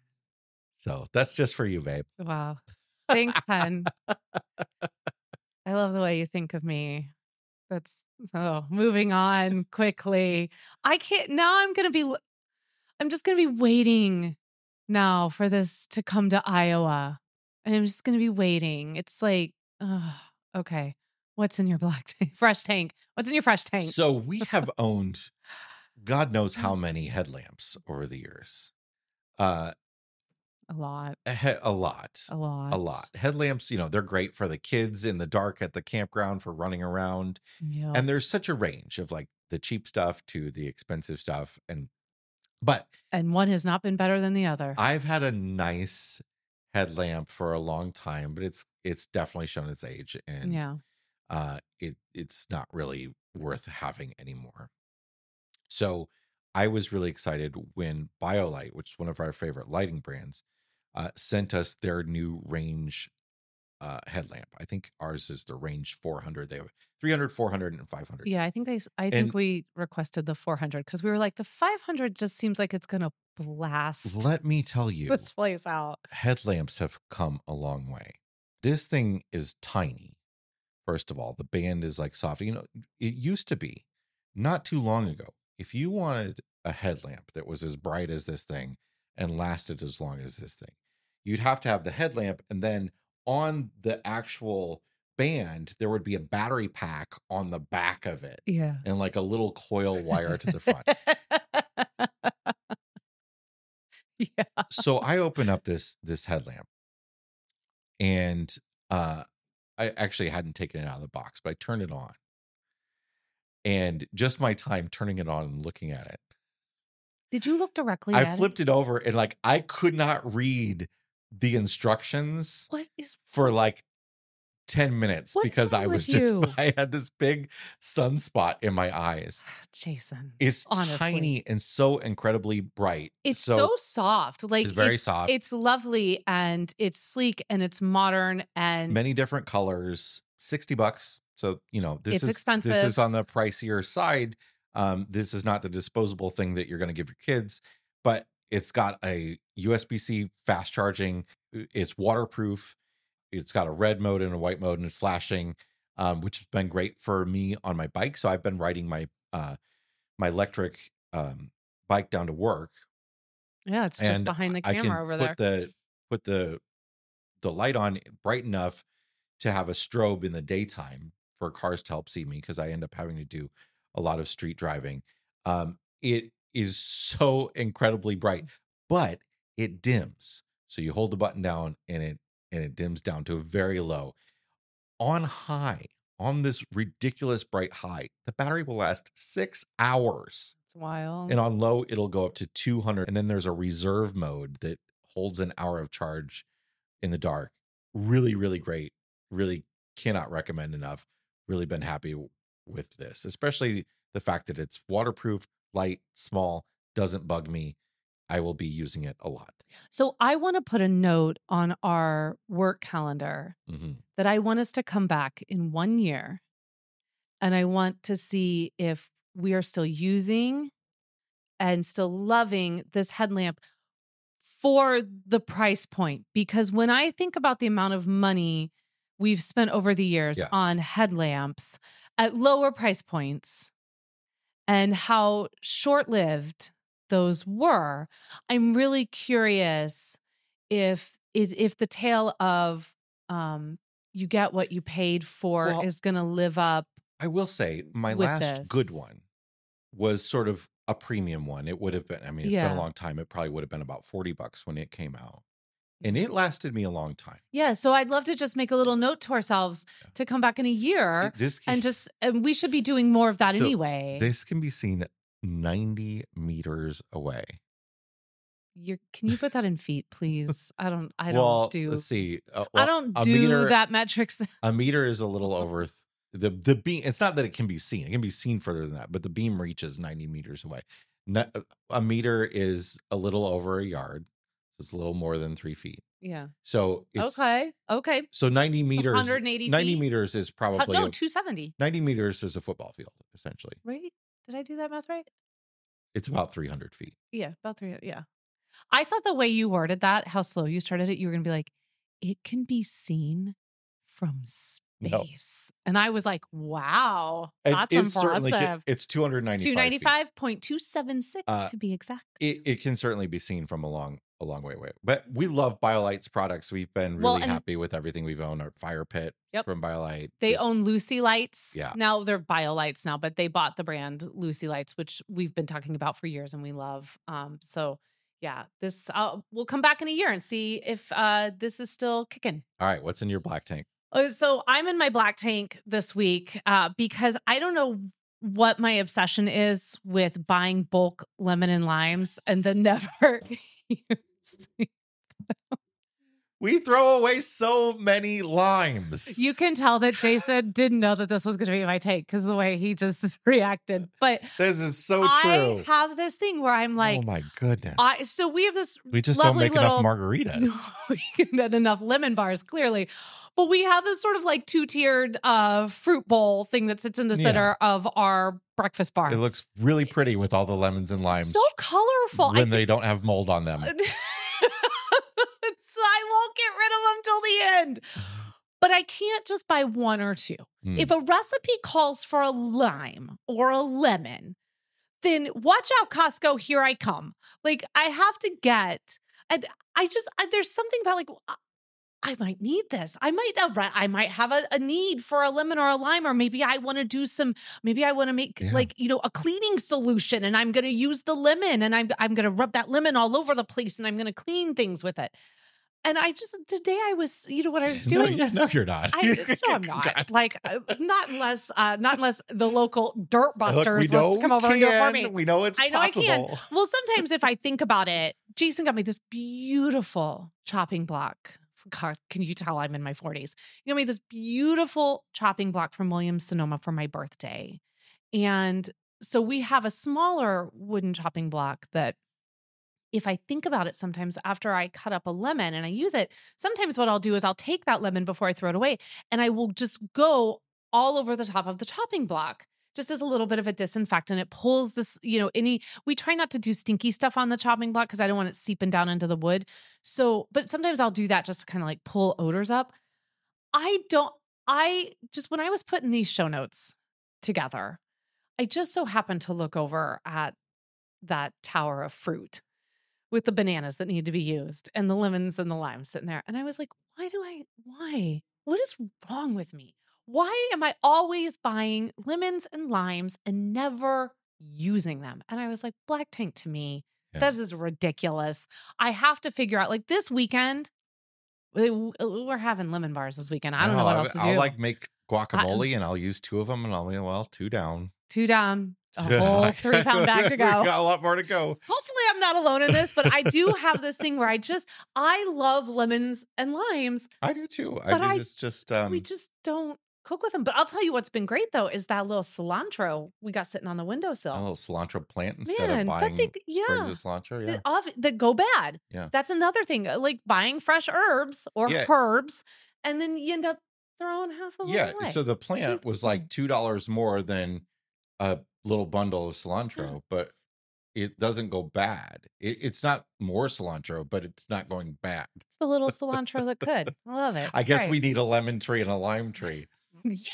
So that's just for you, babe. Wow. Thanks, hun. I love the way you think of me. That's oh, moving on quickly. I can't now. I'm gonna be. I'm just gonna be waiting now for this to come to Iowa. I'm just gonna be waiting. It's like, uh, okay, what's in your black tank? Fresh tank. What's in your fresh tank? So we have owned God knows how many headlamps over the years. Uh, A lot. a, he- a lot. A lot. A lot. Headlamps, you know, they're great for the kids in the dark at the campground for running around. Yeah. And there's such a range of like the cheap stuff to the expensive stuff. And, but And one has not been better than the other. I've had a nice headlamp for a long time, but it's, it's definitely shown its age, and yeah. uh, it, it's not really worth having anymore. So I was really excited when BioLite, which is one of our favorite lighting brands, uh, sent us their new range uh, headlamp. I think ours is the range four hundred. They have three hundred, four hundred, and five hundred. Yeah, I think they. s- I And- think we requested the four hundred because we were like, the five hundred just seems like it's gonna blast Let me tell you, this place out. headlamps have come a long way. This thing is tiny. First of all, the band is like soft. You know, it used to be not too long ago, if you wanted a headlamp that was as bright as this thing and lasted as long as this thing, you'd have to have the headlamp, and then on the actual band, there would be a battery pack on the back of it Yeah. and like a little coil wire to the front. Yeah. So I open up this this headlamp, and uh I actually hadn't taken it out of the box, but I turned it on. And just my time turning it on and looking at it, Did you look directly I at flipped it over, and like I could not read the instructions it? What is for like ten minutes What's because I wrong was with just you? I had this big sunspot in my eyes. Jason? It's Honestly. tiny and so incredibly bright. It's so, soft. Like It's very soft. It's lovely and it's sleek and it's modern and many different colors, sixty bucks. So, you know, this It's is expensive. this is on the pricier side. Um, this is not the disposable thing that you're going to give your kids, but it's got a U S B C fast charging. It's waterproof. It's got a red mode and a white mode and it's flashing, um, which has been great for me on my bike. So I've been riding my uh, my electric um, bike down to work. Yeah, it's just And behind the I camera can over put there. the put the the light on bright enough to have a strobe in the daytime for cars to help see me because I end up having to do a lot of street driving. Um, it is so incredibly bright, but it dims. So you hold the button down and it and it dims down to a very low. On high, on this ridiculous bright high, the battery will last six hours. It's wild. And on low, it'll go up to two hundred. And then there's a reserve mode that holds an hour of charge in the dark. Really, really great. Really cannot recommend enough. Really been happy w- with this, especially the fact that it's waterproof, light, small, doesn't bug me. I will be using it a lot. So I want to put a note on our work calendar Mm-hmm. that I want us to come back in one year and I want to see if we are still using and still loving this headlamp for the price point. Because when I think about the amount of money we've spent over the years Yeah. on headlamps at lower price points and how short-lived those were, I'm really curious if if, if the tale of um, you get what you paid for Well, is going to live up. I will say my With last good this. one was sort of a premium one. It would have been, I mean, it's been Yeah. a long time. It probably would have been about forty bucks when it came out. And it lasted me a long time. Yeah, so I'd love to just make a little note to ourselves to come back in a year This can, and just and we should be doing more of that So, anyway. this can be seen ninety meters away. You're, can you put that in feet, please? I don't. I don't well, do. let's see. Uh, I well, don't a do meter, that metrics. A meter is a little over th- the the beam. It's not that it can be seen; it can be seen further than that. But the beam reaches ninety meters away. No, a meter is a little over a yard. So it's a little more than three feet. Yeah. So it's Okay. Okay. So ninety meters. one hundred eighty ninety feet? meters is How- probably no, a- two seventy. ninety meters is a football field essentially. Right? Did I do that math right? It's about three hundred feet. Yeah, about three. Yeah. I thought the way you worded that, how slow you started it, you were going to be like, it can be seen from No. space. And I was like, wow, It- that's it certainly can- impressive. it's two hundred ninety-five. two ninety-five point two seven six Uh, to be exact. It, it can certainly be seen from a long, a long way away. But we love BioLite's products. We've been Well, really and- happy with everything we've owned. Our fire pit Yep. from BioLite. They This- own Lucy Lights. Yeah. Now they're Bio Lights now, but they bought the brand Lucy Lights, which we've been talking about for years and we love. Um, so yeah, this uh, we'll come back in a year and see if uh, this is still kicking. All right, what's in your black tank? Uh, So I'm in my black tank this week uh, because I don't know what my obsession is with buying bulk lemon and limes and then never using. We throw away so many limes. You can tell that Jason didn't know that this was going to be my take because the way he just reacted. But This is so I true. have this thing where I'm like, oh my goodness. I, so we have this we just don't lovely make little, enough margaritas. we can get enough lemon bars, clearly. But we have this sort of like two-tiered uh, fruit bowl thing that sits in the Yeah. center of our breakfast bar. It looks really pretty with all the lemons and limes So colorful. when I they don't have mold on them. so I won't get rid of them till the end. But I can't just buy one or two. Mm. If a recipe calls for a lime or a lemon, then watch out, Costco, here I come. Like, I have to get, and I just, I, there's something about like, I might need this. I might, uh, I might have a, a need for a lemon or a lime, or maybe I want to do some, maybe I want to make Yeah. like, you know, a cleaning solution and I'm going to use the lemon and I'm, I'm going to rub that lemon all over the place and I'm going to clean things with it. And I just, today I was, you know what I was No, doing? yeah, no, you're not. I, no, I'm not. God. Like, uh, not unless, uh, not unless the local dirt Look, busters we know wants to come we over and do it for can. me. We know it's I know possible. I can. Well, sometimes if I think about it, Jason got me this beautiful chopping block. God, can you tell I'm in my forties? You got me this beautiful chopping block from Williams Sonoma for my birthday. And so we have a smaller wooden chopping block that if I think about it, sometimes after I cut up a lemon and I use it, sometimes what I'll do is I'll take that lemon before I throw it away and I will just go all over the top of the chopping block just as a little bit of a disinfectant. It pulls this, you know, any, we try not to do stinky stuff on the chopping block because I don't want it seeping down into the wood. So, but sometimes I'll do that just to kind of like pull odors up. I don't, I just, when I was putting these show notes together, I just so happened to look over at that tower of fruit with the bananas that need to be used and the lemons and the limes sitting there. And I was like, why do I, why? What is wrong with me? Why am I always buying lemons and limes and never using them? And I was like, Black Tank to me, yeah. that is ridiculous. I have to figure out, like this weekend, we're having lemon bars this weekend. I don't know, know what else to I'll do. like make guacamole I, and I'll use two of them and I'll be, well, two down. Two down. A whole three pound bag to go. We got a lot more to go. Hopefully I'm not alone in this, but I do have this thing where I just, I love lemons and limes. I do too. But I I just, just um, we just don't cook with them. But I'll tell you what's been great though, is that little cilantro we got sitting on the windowsill. A little cilantro plant instead Man, of buying they, yeah, sprigs of cilantro. Yeah. That, off, that go bad. Yeah. That's another thing. Like buying fresh herbs or yeah. herbs, and then you end up throwing half of them yeah. away. So the plant was like two dollars more than a little bundle of cilantro, but it doesn't go bad. It, it's not more cilantro, but it's not going bad. It's the little cilantro that could. I love it. I guess right. we need a lemon tree and a lime tree. Yes.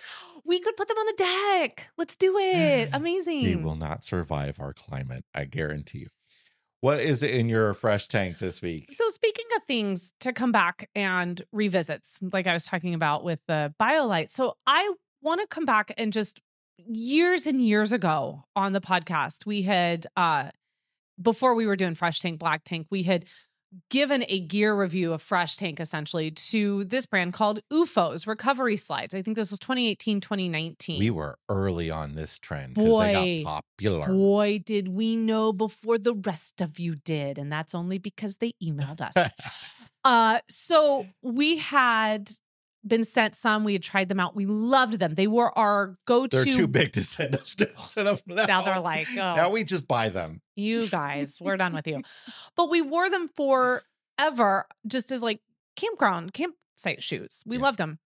We could put them on the deck. Let's do it. Amazing. They will not survive our climate, I guarantee you. What is it in your fresh tank this week? So speaking of things to come back and revisits, like I was talking about with the BioLite. So I want to come back and just years and years ago on the podcast, we had, uh, before we were doing Fresh Tank, Black Tank, we had given a gear review of Fresh Tank essentially to this brand called U F Os Recovery Slides. I think this was twenty eighteen, twenty nineteen. We were early on this trend because they got popular. Boy, did we know before the rest of you did. And that's only because they emailed us. uh, so we had been sent some. We had tried them out. We loved them. They were our go-to. They're too big to send us to them now. Now they're like, oh, now we just buy them. You guys, we're done with you. But we wore them forever, just as like campground, campsite shoes. We yeah. loved them.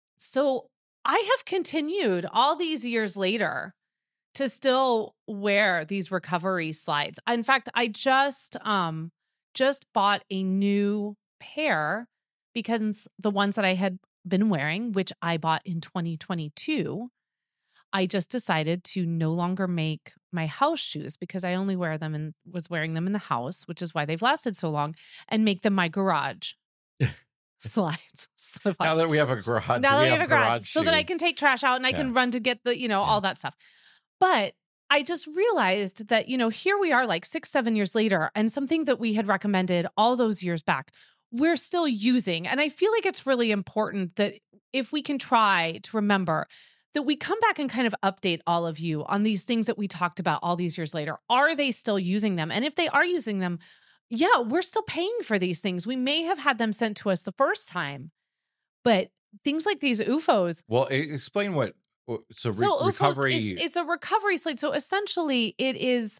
So I have continued all these years later to still wear these recovery slides. In fact, I just um just bought a new pair because the ones that I had been wearing, which I bought in twenty twenty-two, I just decided to no longer make my house shoes because I only wear them and was wearing them in the house, which is why they've lasted so long, and make them my garage slides. Now that we have a garage, now we that we have, have a garage, garage so that I can take trash out and I yeah. can run to get the, you know, yeah. all that stuff. But I just realized that, you know, here we are like six, seven years later, and something that we had recommended all those years back, we're still using. And I feel like it's really important that if we can try to remember that we come back and kind of update all of you on these things that we talked about all these years later. Are they still using them? And if they are using them, yeah, we're still paying for these things. We may have had them sent to us the first time, but things like these U F Os. Well, explain what, so, re- so recovery. Is, it's a recovery slide. So essentially it is,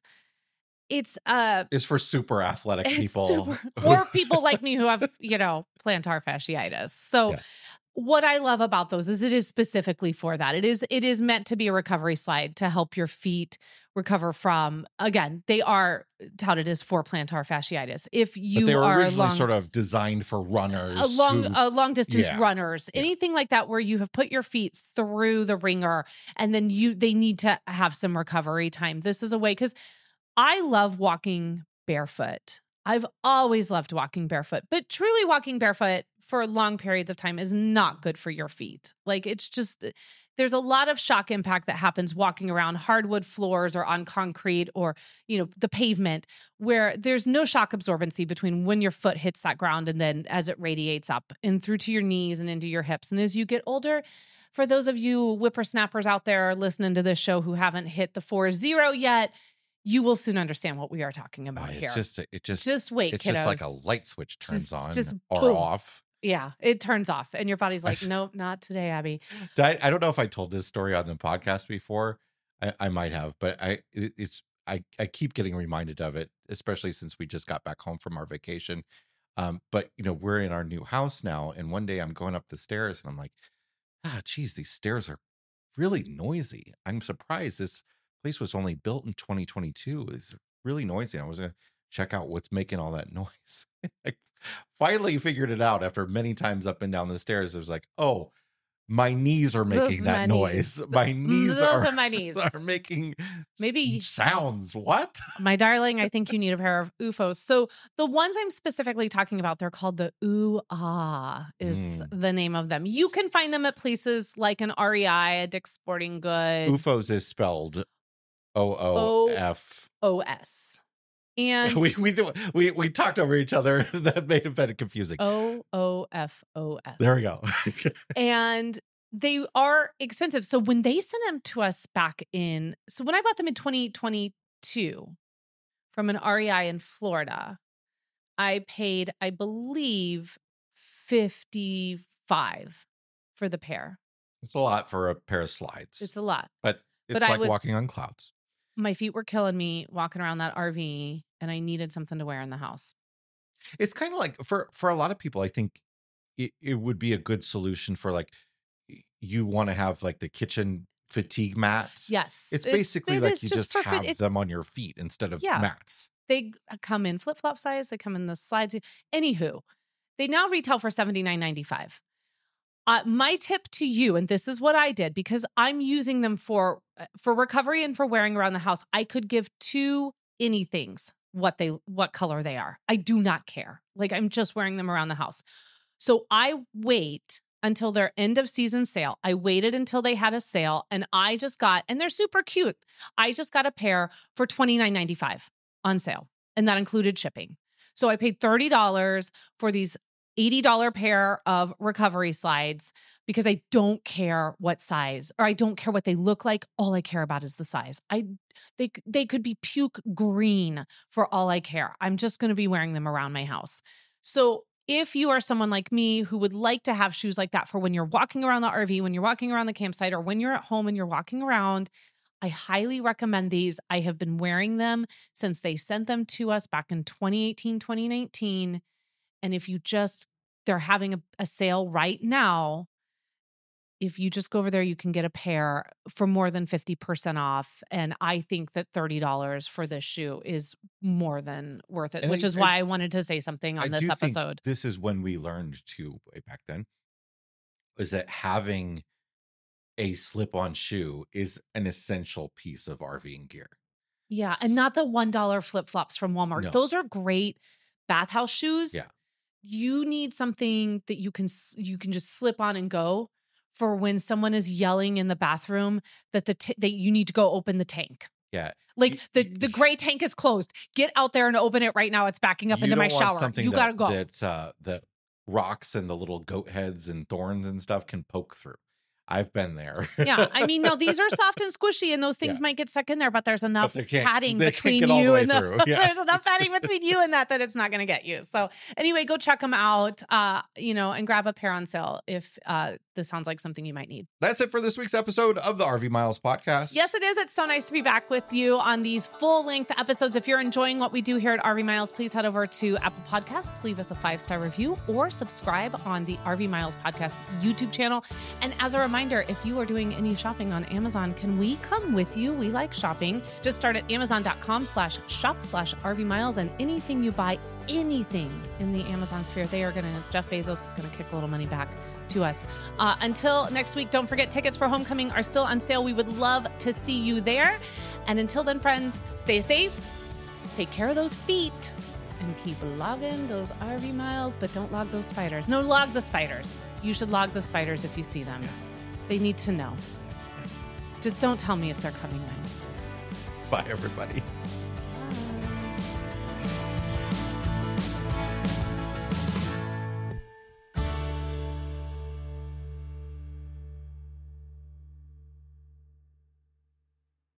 it's uh it's for super athletic people super, or people like me who have, you know, plantar fasciitis. So yeah. what I love about those is it is specifically for that. It is it is meant to be a recovery slide to help your feet recover from, again, they are touted as for plantar fasciitis. If you but they were are originally long, sort of designed for runners, a long, who, a long distance yeah. runners, yeah. anything like that, where you have put your feet through the ringer and then you they need to have some recovery time. This is a way, because I love walking barefoot. I've always loved walking barefoot, but truly walking barefoot for long periods of time is not good for your feet. Like it's just, there's a lot of shock impact that happens walking around hardwood floors or on concrete or, you know, the pavement, where there's no shock absorbency between when your foot hits that ground and then as it radiates up and through to your knees and into your hips. And as you get older, for those of you whippersnappers out there listening to this show who haven't hit the four zero yet, you will soon understand what we are talking about oh, it's here. Just, it just, just wait, it's kiddos. just like a light switch turns just, on just or boom. off. Yeah, it turns off and your body's like, nope, not today, Abby. I, I don't know if I told this story on the podcast before. I, I might have, but I it, it's I, I keep getting reminded of it, especially since we just got back home from our vacation. Um, but you know, we're in our new house now, and one day I'm going up the stairs and I'm like, ah, geez, these stairs are really noisy. I'm surprised this place was only built in twenty twenty-two. It's really noisy. I was going to check out what's making all that noise. I finally figured it out after many times up and down the stairs. It was like, oh, my knees are making Those that my noise. knees. My knees Those are, are my knees. are making Maybe- s- sounds. What? My darling, I think you need a pair of U F Os. So the ones I'm specifically talking about, they're called the Ooh Ah is Mm. the name of them. You can find them at places like an R E I, a Dick's Sporting Goods. U F Os is spelled O O F. O S. And We we do we we talked over each other. That made it very confusing. O O F O S. There we go. And they are expensive. So when they sent them to us back in, so when I bought them in twenty twenty-two from an R E I in Florida, I paid, I believe, fifty-five for the pair. It's a lot for a pair of slides, It's a lot. but it's but I like was- walking on clouds. My feet were killing me walking around that R V, and I needed something to wear in the house. It's kind of like for for a lot of people, I think it, it would be a good solution for like y- you want to have like the kitchen fatigue mats. Yes. It's It- basically it like is you just, for fit- have it- them on your feet instead of Yeah. mats. They come in flip flop size. They come in the slides. Anywho, they now retail for seventy-nine ninety-five. Uh, my tip to you, and this is what I did because I'm using them for for recovery and for wearing around the house. I could give two anythings what they what color they are. I do not care. Like I'm just wearing them around the house. So I wait until their end of season sale. I waited until they had a sale, and I just got, and they're super cute. I just got a pair for twenty-nine ninety-five on sale, and that included shipping. So I paid thirty dollars for these eighty dollars pair of recovery slides because I don't care what size or I don't care what they look like. All I care about is the size. I they they could be puke green for all I care. I'm just going to be wearing them around my house. So if you are someone like me who would like to have shoes like that for when you're walking around the R V, when you're walking around the campsite, or when you're at home and you're walking around, I highly recommend these. I have been wearing them since they sent them to us back in twenty eighteen, twenty nineteen. And if you just, they're having a, a sale right now. If you just go over there, you can get a pair for more than fifty percent off. And I think that thirty dollars for this shoe is more than worth it, And which I- is why I wanted to say something on I this do think episode. this is when we learned too, way back then, is that having a slip-on shoe is an essential piece of RVing gear. Yeah. And not the one dollar flip flops from Walmart. No. Those are great bathhouse shoes. Yeah. You need something that you can s- you can just slip on and go for when someone is yelling in the bathroom that the t- that you need to go open the tank. Yeah. Like You- the you- the gray tank is closed. Get out there and open it right now. It's backing up You into my don't want shower. something You that, gotta go. That uh, that rocks and the little goat heads and thorns and stuff can poke through. I've been there. Yeah, I mean, no, these are soft and squishy, and those things Yeah. might get stuck in there, but there's enough they can't- padding they can't between get all the you way and the. through. Yeah. There's enough padding between you and that that it's not going to get you. So anyway, go check them out. Uh, you know, and grab a pair on sale if uh, this sounds like something you might need. That's it for this week's episode of the R V Miles podcast. Yes, it is. It's so nice to be back with you on these full length episodes. If you're enjoying what we do here at R V Miles, please head over to Apple Podcasts, leave us a five star review, or subscribe on the R V Miles podcast YouTube channel. And as a reminder, if you are doing any shopping on Amazon, can we come with you? We like shopping. Just start at amazon.com slash shop slash RV Miles, and anything you buy, anything in the Amazon sphere, they are going to, Jeff Bezos is going to kick a little money back to us. Uh, until next week, don't forget tickets for homecoming are still on sale. We would love to see you there. And until then, friends, stay safe, take care of those feet, and keep logging those R V miles, but don't log those spiders. No, log the spiders. You should log the spiders if you see them. They need to know. Just don't tell me if they're coming in. Bye, everybody.